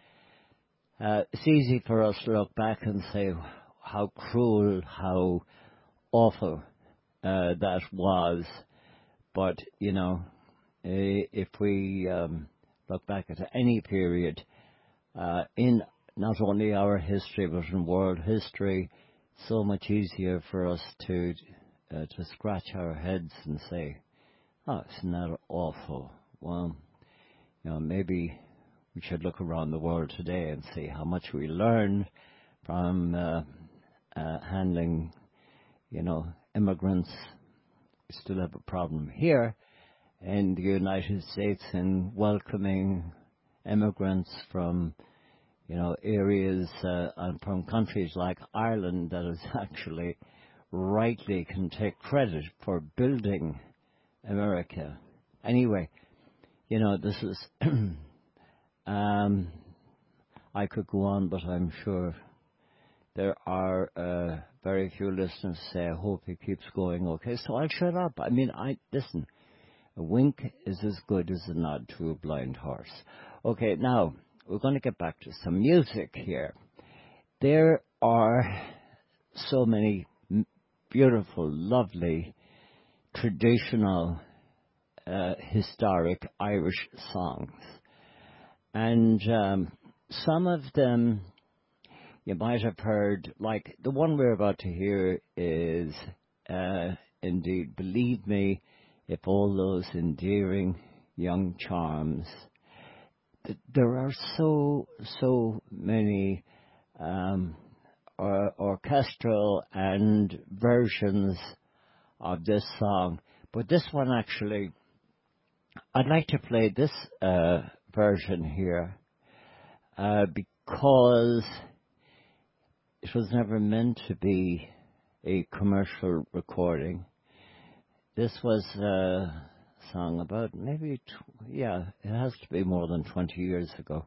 uh, it's easy for us to look back and say how cruel, how awful uh, that was. But, you know, if we um, look back at any period uh, in not only our history but in world history, so much easier for us to uh, to scratch our heads and say, oh, isn't that awful? Well, you know, maybe we should look around the world today and see how much we learned from uh, uh, handling, you know, immigrants. We still have a problem here in the United States in welcoming immigrants from, you know, areas uh, and from countries like Ireland that is actually rightly can take credit for building America. Anyway, you know, this is, um, I could go on, but I'm sure there are uh, very few listeners say, I hope it keeps going okay. So I'll shut up. I mean, I listen, a wink is as good as a nod to a blind horse. Okay, now, we're going to get back to some music here. There are so many beautiful, lovely, traditional, uh, historic Irish songs. And um, some of them you might have heard, like the one we're about to hear is uh, indeed, Believe Me, If All Those Endearing Young Charms. There are so, so many um, or, orchestral and versions of this song. But this one actually, I'd like to play this uh, version here uh, because it was never meant to be a commercial recording. This was a song about maybe, tw- yeah, it has to be more than twenty years ago.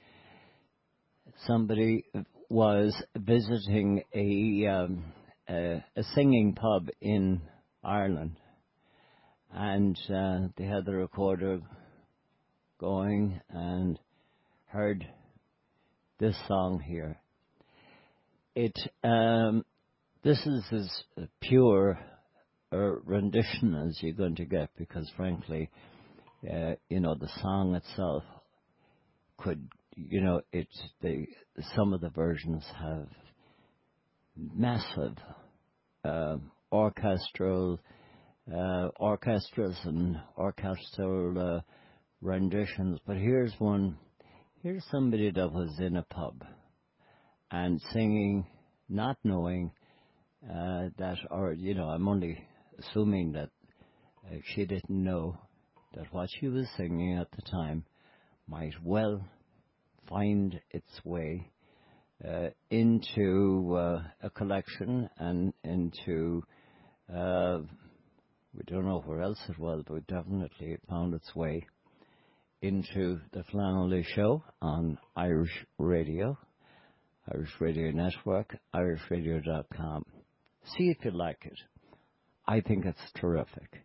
Somebody was visiting a, um, a, a singing pub in Ireland, and uh, they had the recorder going and heard this song here. It um, this is as pure a rendition as you're going to get, because frankly, uh, you know, the song itself could, you know, it's the some of the versions have massive uh, orchestral, uh, orchestras and orchestral uh, renditions. But here's one. Here's somebody that was in a pub and singing, not knowing uh, that, or you know, I'm only assuming that uh, she didn't know that what she was singing at the time might well find its way uh, into uh, a collection and into, uh, we don't know where else it was, but definitely it found its way into the Flannelly Show on Irish Radio, Irish Radio Network, irish radio dot com. See if you like it. I think it's terrific.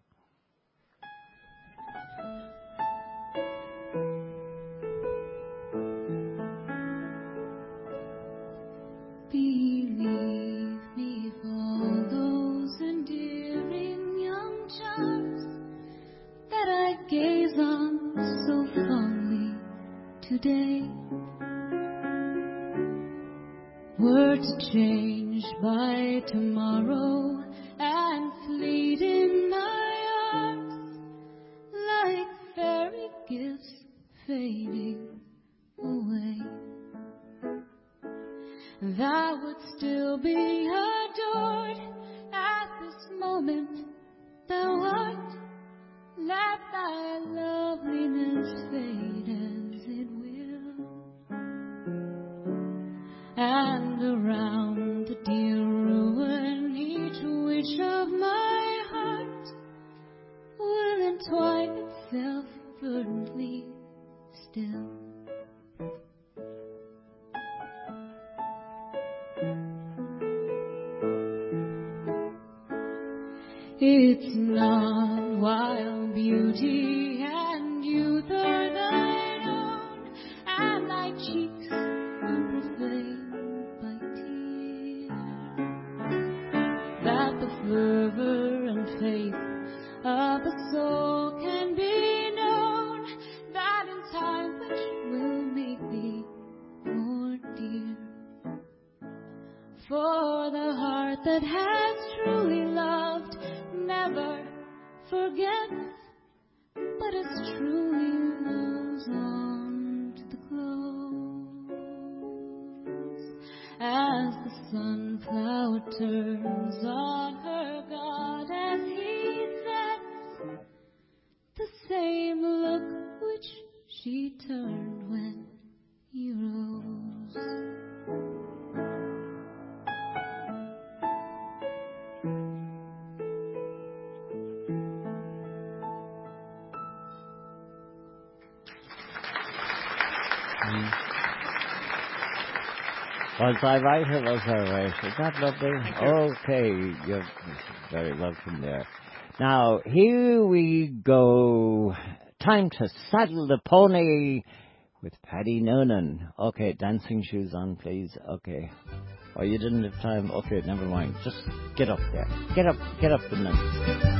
Believe me, for those endearing young charms that I gaze on so fondly today were to change by tomorrow and fleet in my arms like fairy gifts fading away. Thou would still be adored at this moment. Thou art, let thy loveliness fade as it will, and around the dear ruin each wish of my heart will entwine itself verdantly still. It's not wild beauty and youth are thine own, and thy cheeks unprofaned by tears, that the fervor and faith of the soul can be known, that in time which will make thee more dear. For the heart that has truly loved never forgets, but as truly loves on to the close, as the sunflower turns on her god as he sets, the same look which she turned when he rose. Was I right or was I right? Is that lovely? Okay, you're very welcome there. Now, here we go. Time to saddle the pony with Paddy Noonan. Okay, dancing shoes on, please. Okay. Oh, you didn't have time? Okay, never mind. Just get up there. Get up, get up the minute.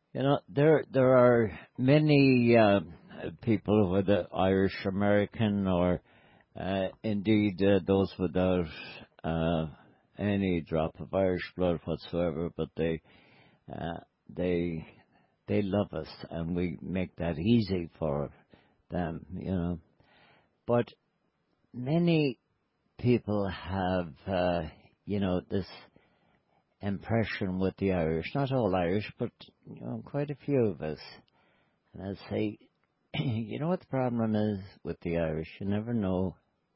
You know, there there are many uh, people, whether Irish American or uh, indeed uh, those without uh, any drop of Irish blood whatsoever, but they uh, they they love us, and we make that easy for them. You know, but many people have uh, you know this impression with the Irish, not all Irish, but you know, quite a few of us. And I say, you know what the problem is with the Irish? You never know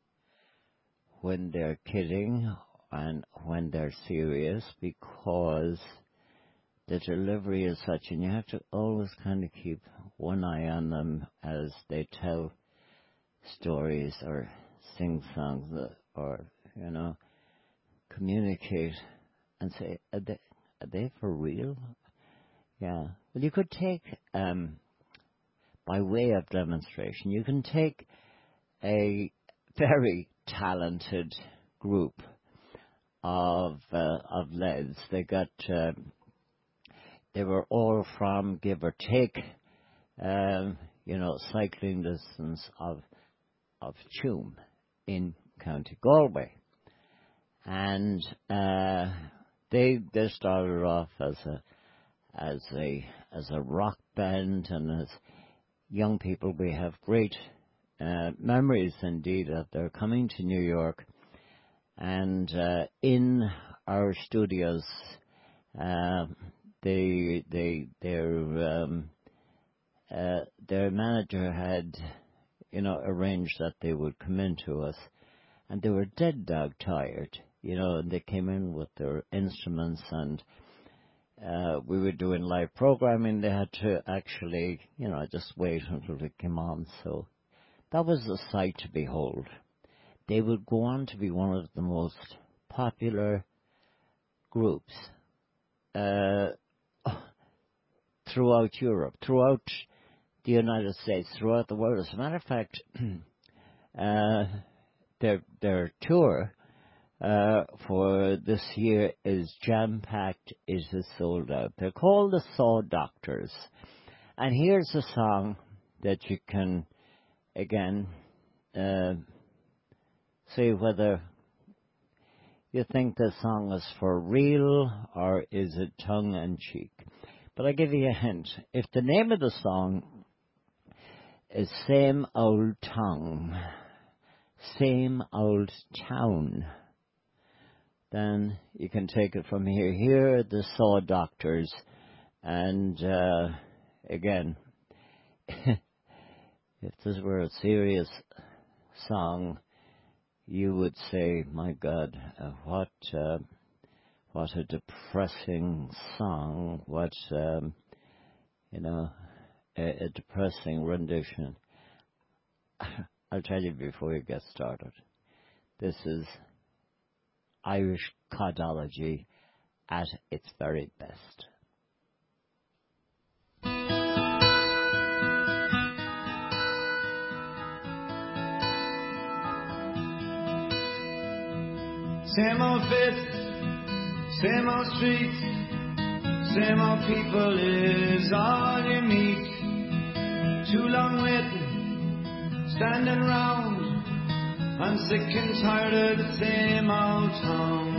when they're kidding and when they're serious, because the delivery is such, and you have to always kind of keep one eye on them as they tell stories or sing songs or, you know, communicate. And say, are they, are they for real? Yeah. Well, you could take, um, by way of demonstration, you can take a very talented group of uh, of lads. They got, uh, they were all from, give or take, um, you know, cycling distance of of Tuam in County Galway, and uh, They they started off as a as a as a rock band, and as young people we have great uh, memories indeed of their coming to New York, and uh, in our studios, uh, they they their um, uh, their manager had you know arranged that they would come in to us, and they were dead dog tired. You know, and they came in with their instruments, and uh, we were doing live programming. They had to actually, you know, just wait until they came on. So that was a sight to behold. They would go on to be one of the most popular groups uh, throughout Europe, throughout the United States, throughout the world. As a matter of fact, uh, their their tour Uh, for this year is jam-packed, it is sold out. They're called the Saw Doctors. And here's a song that you can, again, uh, see whether you think the song is for real or is it tongue-in-cheek. But I'll give you a hint. If the name of the song is Same Old Tongue, Same Old Town, then you can take it from here. Here are the Saw Doctors. And uh, again, if this were a serious song, you would say, my God, uh, what uh, what a depressing song, what, um, you know, a, a depressing rendition. I'll tell you before you get started. This is Irish codology at its very best. Same old fits, same old streets, same old people is all you meet. Too long waiting, standing round. I'm sick and tired of the same old town.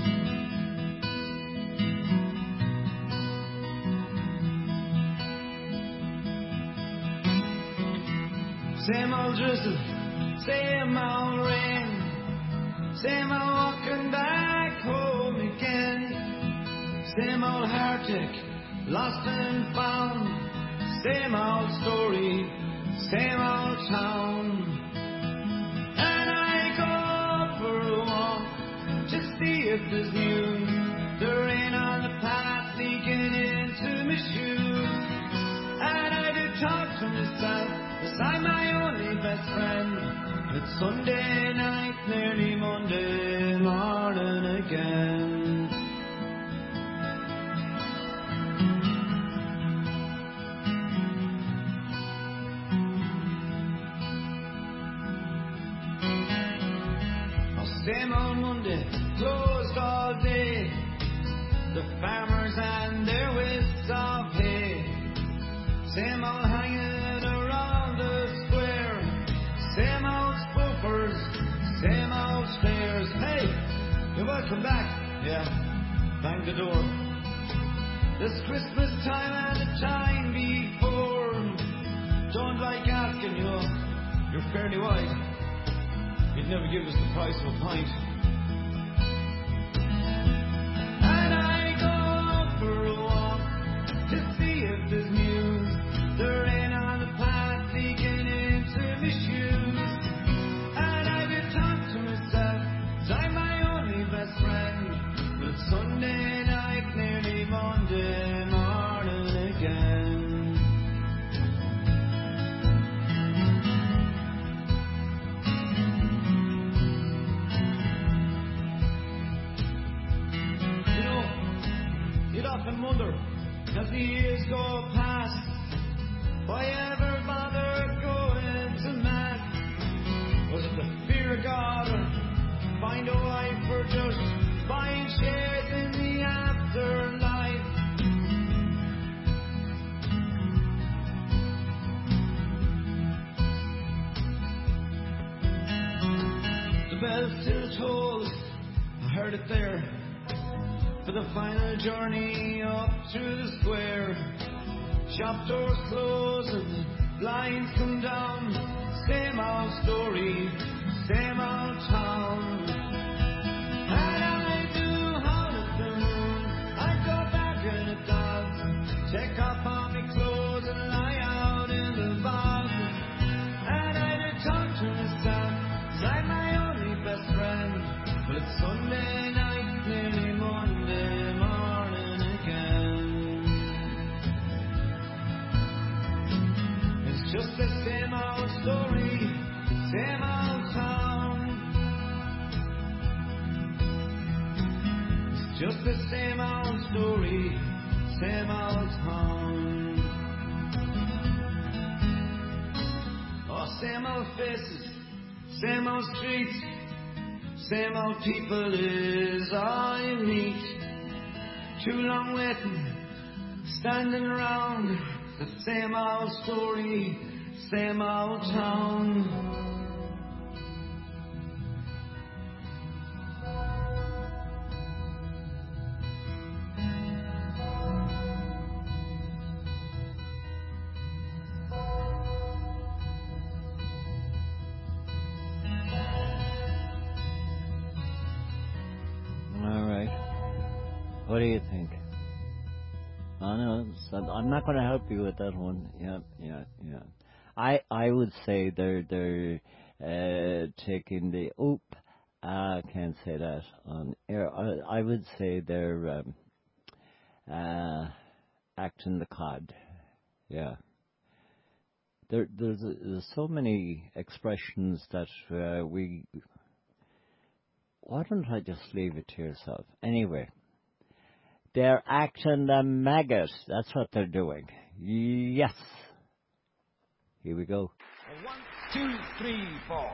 Same old drizzle, same old rain, same old walking back home again. Same old heartache, lost and found. Same old story, same old town. To see if there's news. The rain on the path leaking into my shoes. And I do talk to myself, cause I'm my only best friend. It's Sunday night, nearly Monday morning again. Same old Monday, closed all day. The farmers and their whistle of hay. welcome back. Yeah, bang the door. This Christmas time and the time before. Don't like asking you, you're fairly wide. You'd never give us the price of a pint. And I go out for a walk to see if there's news. There ain't on the path leaking into my shoes. And I get talk to myself, 'cause I'm my only best friend. But it's Sunday night, nearly Monday morning again. You know, you'd often wonder, as the years go past, why ever bother going to mass? Was it the fear of God, or find a wife, or just buying shares in the afterlife? The bell still tolls, I heard it there, for the final journey up through the square. Shop doors close and the blinds come down. Same old story, same old town. And I do howl at the moon, I go back in the dogs, take off all my clothes and lie out in the bog. And I do talk to myself, 'cause I'm my only best friend. But it's Sunday night, nearly Monday morning again. It's just the same old story, same old town. It's just the same old story, same old town. Oh, same old faces, same old streets, same old people is all you meet. Too long waiting, standing around. The same old story, same old town. All right. What do you think? I know. So I'm not going to help you with that one. Yeah, yeah, yeah. I I would say they're they're uh, taking the oop. I can't say that on air. I, I would say they're um, uh, acting the cod. Yeah. There there's, there's so many expressions that uh, we. Why don't I just leave it to yourself? Anyway. They're acting the maggot. That's what they're doing. Yes. Here we go. One, two, three, four.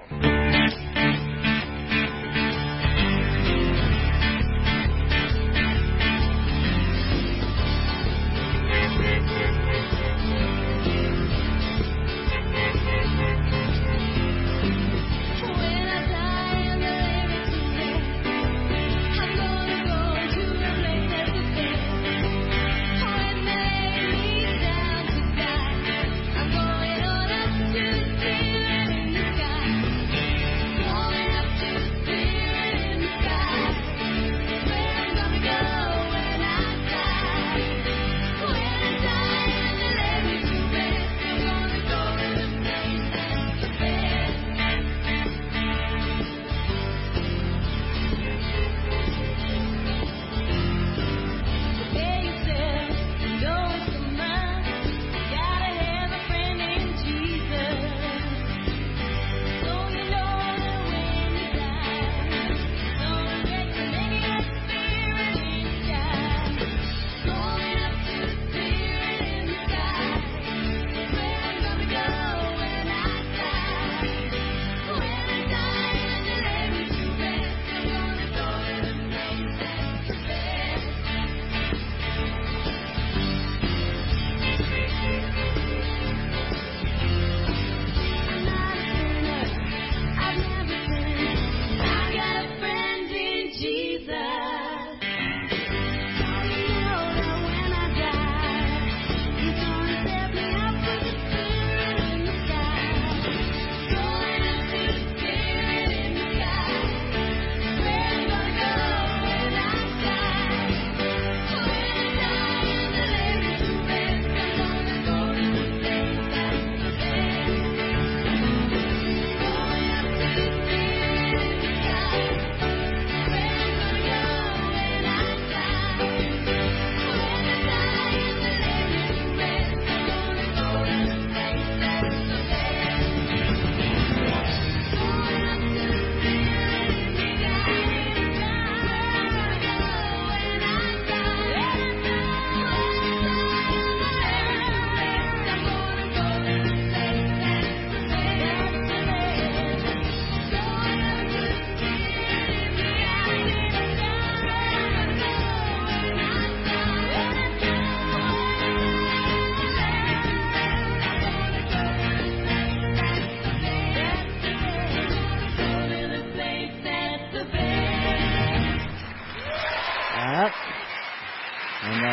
I'm going on up to the ceiling in the sky.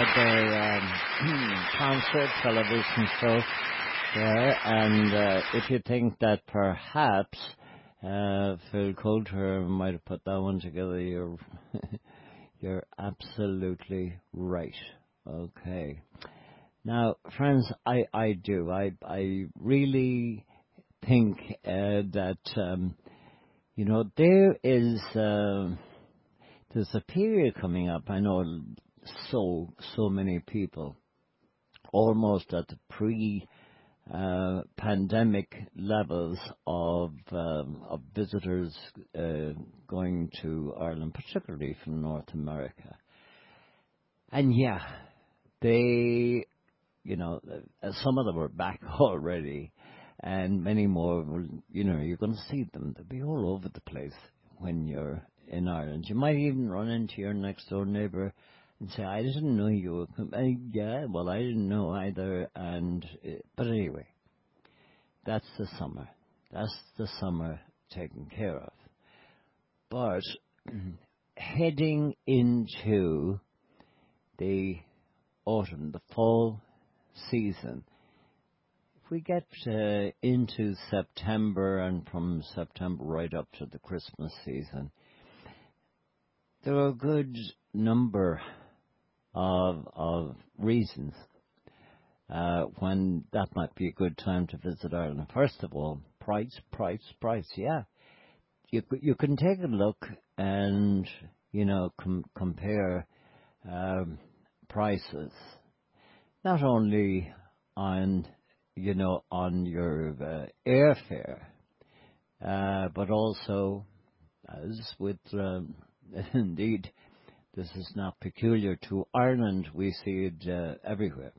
their um, concert television show there, and uh, if you think that perhaps uh, Phil Coulter might have put that one together, you're you're absolutely right. Okay. Now, friends, I, I do. I I really think uh, that, um, you know, there is, uh, there's a period coming up. I know so, so many people, almost at the pre, uh, pandemic levels of, um, of visitors uh, going to Ireland, particularly from North America. And yeah, they... You know, uh, some of them are back already, and many more will, you know, you're going to see them. They'll be all over the place when you're in Ireland. You might even run into your next door neighbour and say, I didn't know you were coming. Uh, yeah, well, I didn't know either. And uh, But anyway, that's the summer. That's the summer taken care of. But heading into the autumn, the fall season, if we get uh, into September and from September right up to the Christmas season, there are a good number of of reasons uh, when that might be a good time to visit Ireland. First of all, price, price, price. Yeah, you you can take a look and you know com- compare um, prices. Not only on, you know, on your uh, airfare, uh, but also, as with, um, indeed, this is not peculiar to Ireland, we see it uh, everywhere,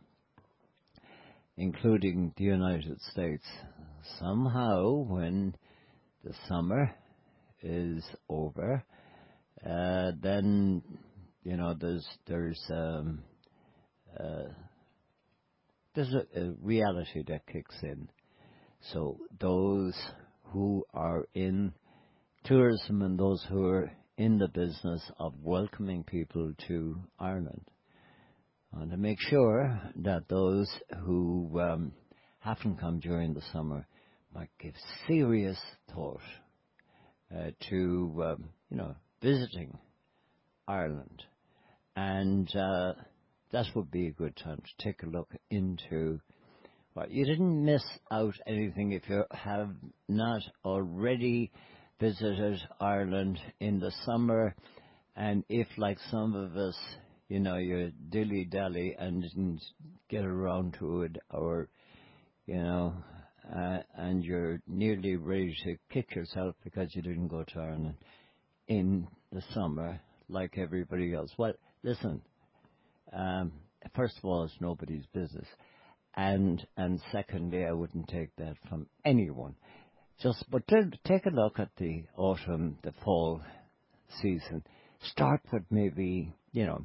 including the United States. Somehow, when the summer is over, uh, then, you know, there's, there's, um, uh, There's a, a reality that kicks in. So those who are in tourism and those who are in the business of welcoming people to Ireland, and to make sure that those who um, haven't come during the summer might give serious thought uh, to, um, you know, visiting Ireland. And uh, that would be a good time to take a look into. Well, you didn't miss out anything if you have not already visited Ireland in the summer, and if, like some of us, you know, you dilly-dally and didn't get around to it, or, you know, uh, and you're nearly ready to kick yourself because you didn't go to Ireland in the summer like everybody else. Well, listen, um, first of all, it's nobody's business. And and secondly, I wouldn't take that from anyone. Just, but then take a look at the autumn, the fall season. Start with maybe, you know,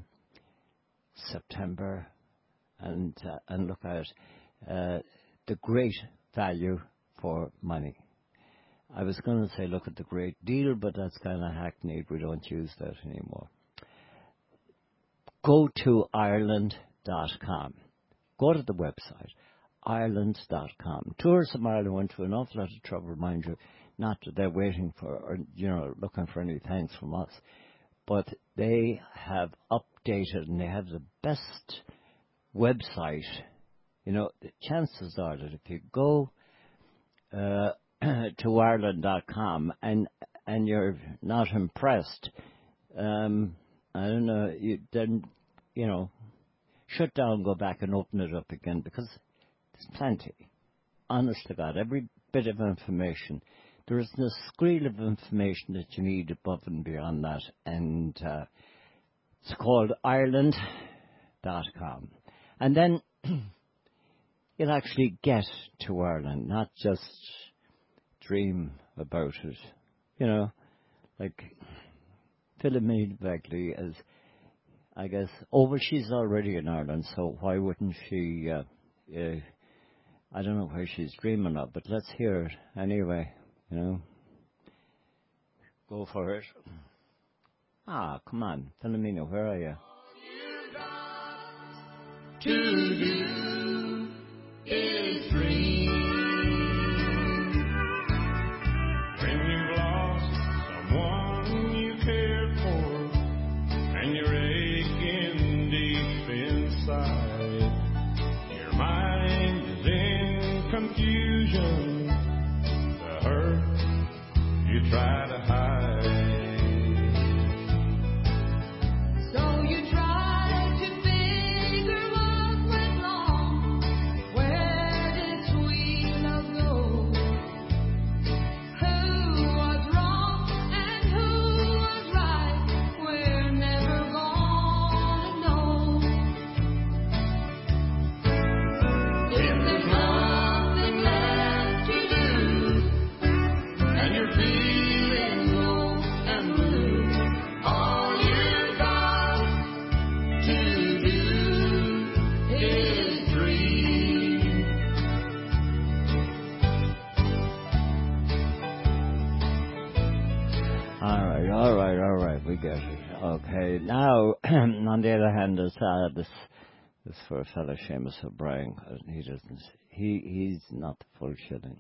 September, and uh, and look at uh, the great value for money. I was going to say look at the great deal, but that's kind of hackneyed. We don't use that anymore. Go to Ireland dot com. Go to the website, Ireland dot com. Tourism Ireland went to an awful lot of trouble, mind you, not that they're waiting for, or, you know, looking for any thanks from us, but they have updated and they have the best website. You know, the chances are that if you go uh, to Ireland dot com and and you're not impressed, um, I don't know, you then, you know, shut down, go back and open it up again, because there's plenty. Honest to God, every bit of information. There isn't a screen of information that you need above and beyond that. And uh, it's called Ireland dot com. And then you'll actually get to Ireland, not just dream about it. You know, like Philomene Begley is, I guess, oh, well, she's already in Ireland, so why wouldn't she, uh, uh, I don't know where she's dreaming of, but let's hear it anyway, you know. Go for it. Ah, come on, Philomena, where are you? to do is dream. When you've lost someone you cared for, and you're aching deep inside, your mind is in confusion, the hurt you try to hide. So you try to figure what went wrong. Where did sweet love go? Who was wrong and who was right? We're never gonna know. If there's nothing left to do, and you're feeling low and blue, all you've got to do is dream. All right, all right, all right. We get it. Okay. Now, on the other hand, there's uh, this this for a fellow Seamus O'Brien. uh, He doesn't. He he's not the full shilling.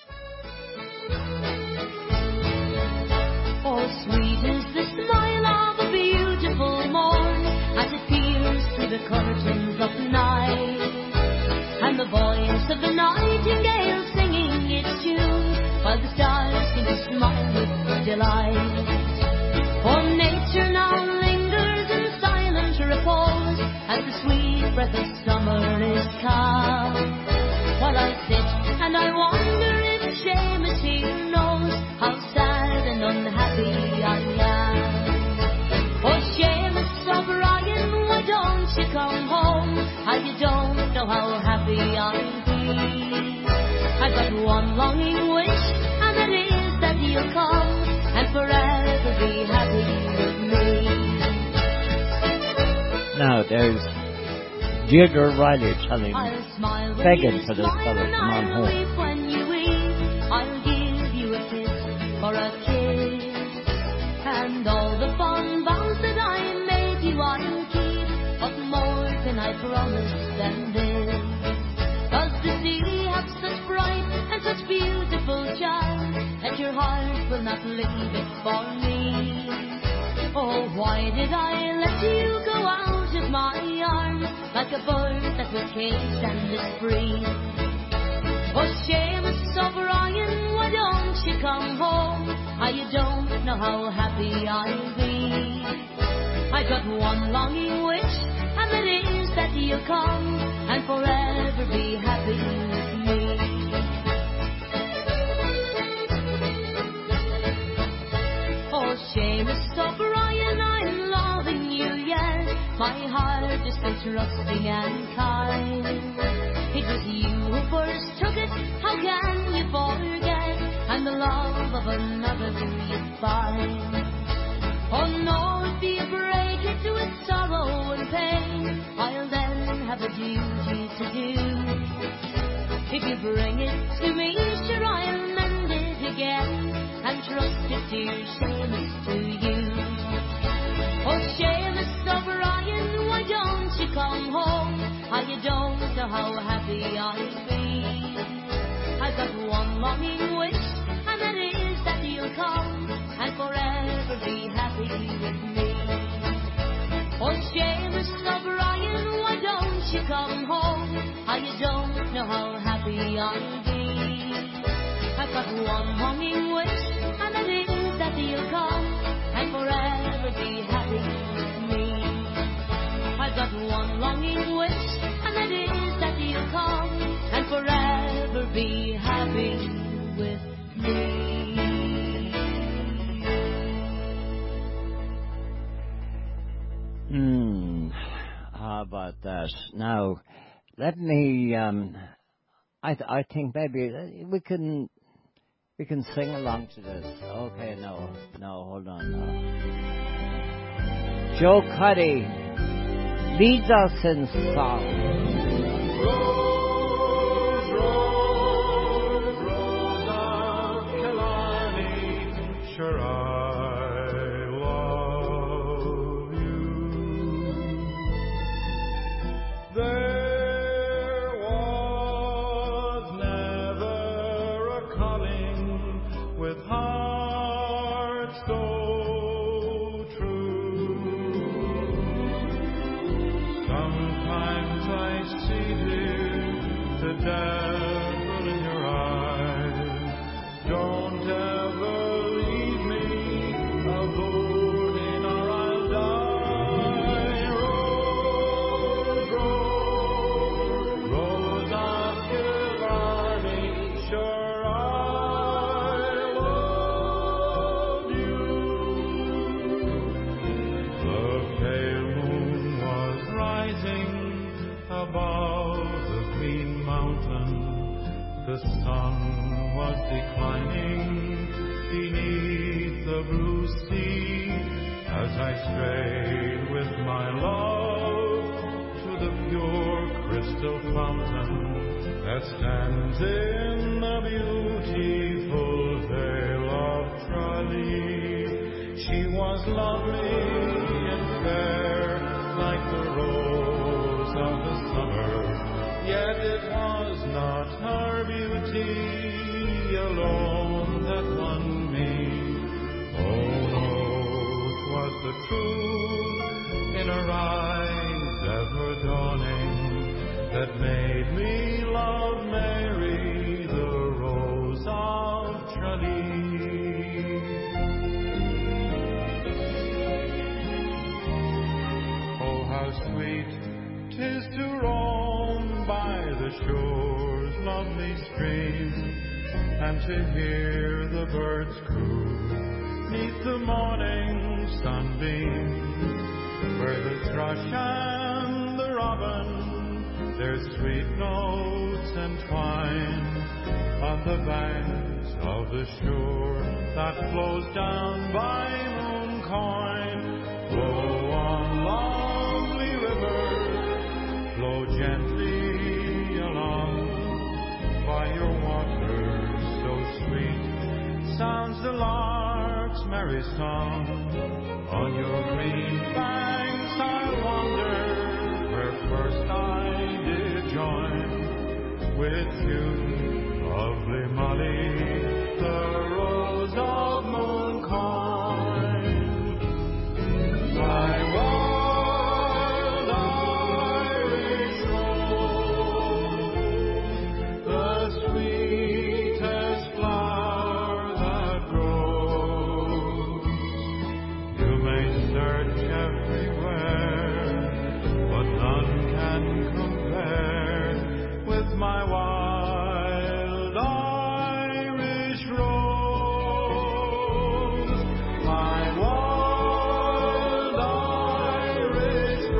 Oh, sweet is the smile of a beautiful morn as it peers through the curtains of night, and the voice of the nightingale singing its tune while the stars seem to smile with delight. For nature now lingers in silent repose as the sweet breath of summer is calm, while I sit and I wonder if Seamus here knows how sad and unhappy I am. Oh, Seamus O'Brien, why don't you come home? How you don't know how happy I'll be. I've got one longing wish, and that is that you'll come and forever be happy with me. Now there's Deirdre Riley telling, I'll smile when begging you for this smile fella to and come on I'll home. weep when you weep. I'll give you a kiss for a kiss, and all the fond vows that I made you I'll keep. But more can I promise than this? 'Cause the sea has such bright and such beautiful charm that your heart will not leave it for me. Oh, why did I let you go out of my arms like a bird that was caged and is free? Oh, Seamus O'Brien, why don't you come home? Ah, you don't know how happy I'll be. I've got one longing wish, and it is that you'll come and forever be happy with me. Oh, Seamus O'Brien, I'm loving you, yes. My heart is still trusting and kind. It was you who first took it, how can you forget? And the love of another do you find? Oh no, if you break it with sorrow and pain, I'll then have a duty to do. If you bring it to me, sure I'll mend it again and trust it to Seamus, to you. Oh, Seamus O'Brien, why don't you come home? Ah, you don't know how happy I'll be. I've got one longing wish, and that is that you'll come and forever be happy with me. Oh, Seamus O'Brien, why don't you come home? Ah, you don't know how happy I'll be. I've got one longing wish, and that is that you'll come and forever be happy with me. I've got one longing wish, and that is that you'll come and forever be happy with me. Hmm. How about that? Now, let me. Um, I th- I think maybe uh, we can we can sing along to this. Okay, no, no, hold on now. Joe Cuddy leads us in song. Rose, rose, rose of Killarney, sure I love you. There fountain. The sun was declining beneath the blue sea as I strayed with my love to the pure crystal fountain that stands in the beautiful vale of Tralee. She was lovely and fair like the rose of the summer, yet it was not her beauty alone that won me. Oh no, 'twas the truth in her eyes ever dawning that made me love Mary, the rose of Tralee. Oh, how sweet 'tis to roam by the shore's lovely stream, and to hear the birds coo 'neath the morning sunbeam, where the thrush and the robin their sweet notes entwine on the banks of the shore that flows down by Mooncoin. Flow on, lovely river, flow gently along, by your waters so sweet sounds the lark's merry song. On your green banks I wander, where first I did join with you, lovely Molly, the rose of Mooncoin. My wild Irish rose, the sweetest flower that grows. You may search everywhere, but none can compare with my wild Irish rose. My wild Irish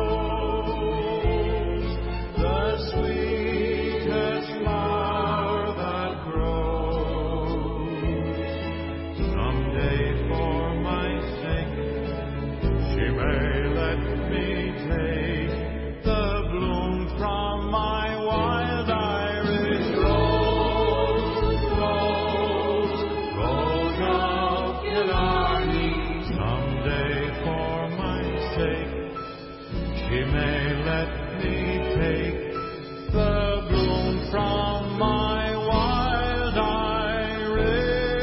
rose, the sweetest flower that grows. Someday for my sake she may let me take the bloom from my wild Irish rose, rose, rose of Killarney. Someday for my sake she may let me take the bloom from my wild Irish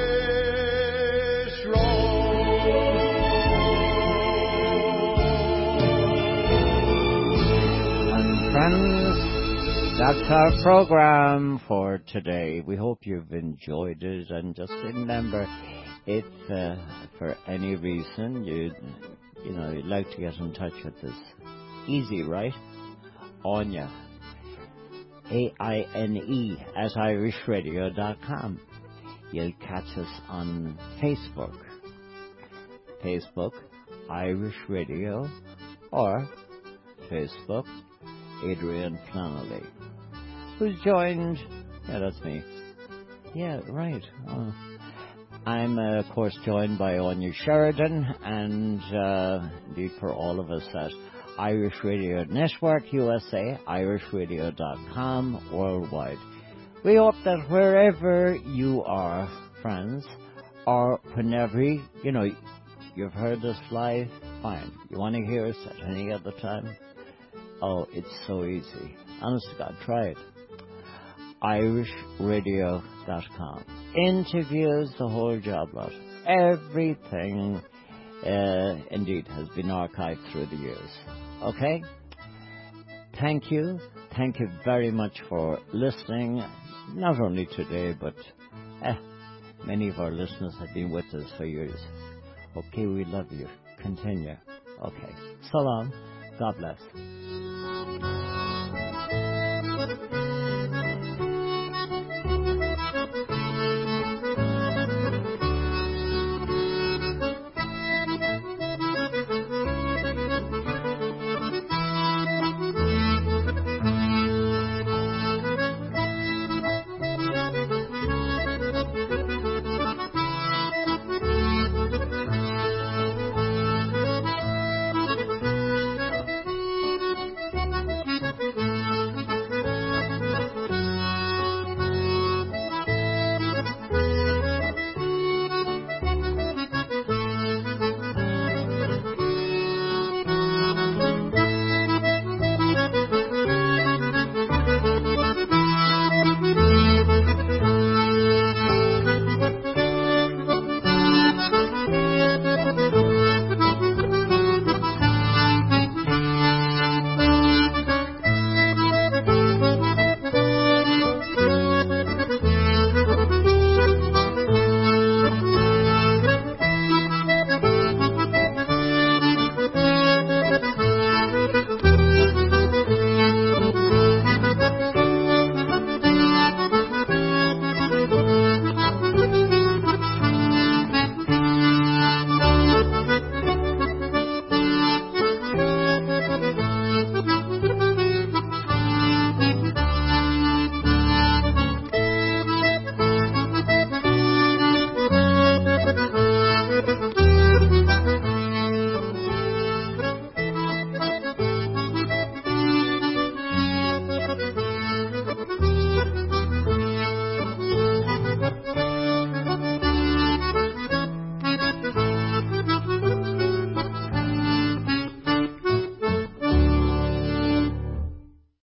rose. And friends, that's our program for today. We hope you've enjoyed it, and just remember, if uh, for any reason you you know you'd like to get in touch with us, easy, right? Anya, A I N E at irish radio dot com. You'll catch us on Facebook, Facebook Irish Radio, or Facebook Adrian Flannelly, who's joined. Yeah, that's me. Yeah, right. Oh. I'm, uh, of course, joined by Anya Sheridan, and uh, indeed for all of us at Irish Radio Network U S A, irish radio dot com, worldwide. We hope that wherever you are, friends, or whenever, you know, you've heard us live, fine. You want to hear us at any other time? Oh, it's so easy. Honest to God, try it. irish radio dot com. Interviews, the whole job lot. Everything, uh, indeed, has been archived through the years. Okay? Thank you. Thank you very much for listening. Not only today, but eh, many of our listeners have been with us for years. Okay, we love you. Continue. Okay. So long. God bless.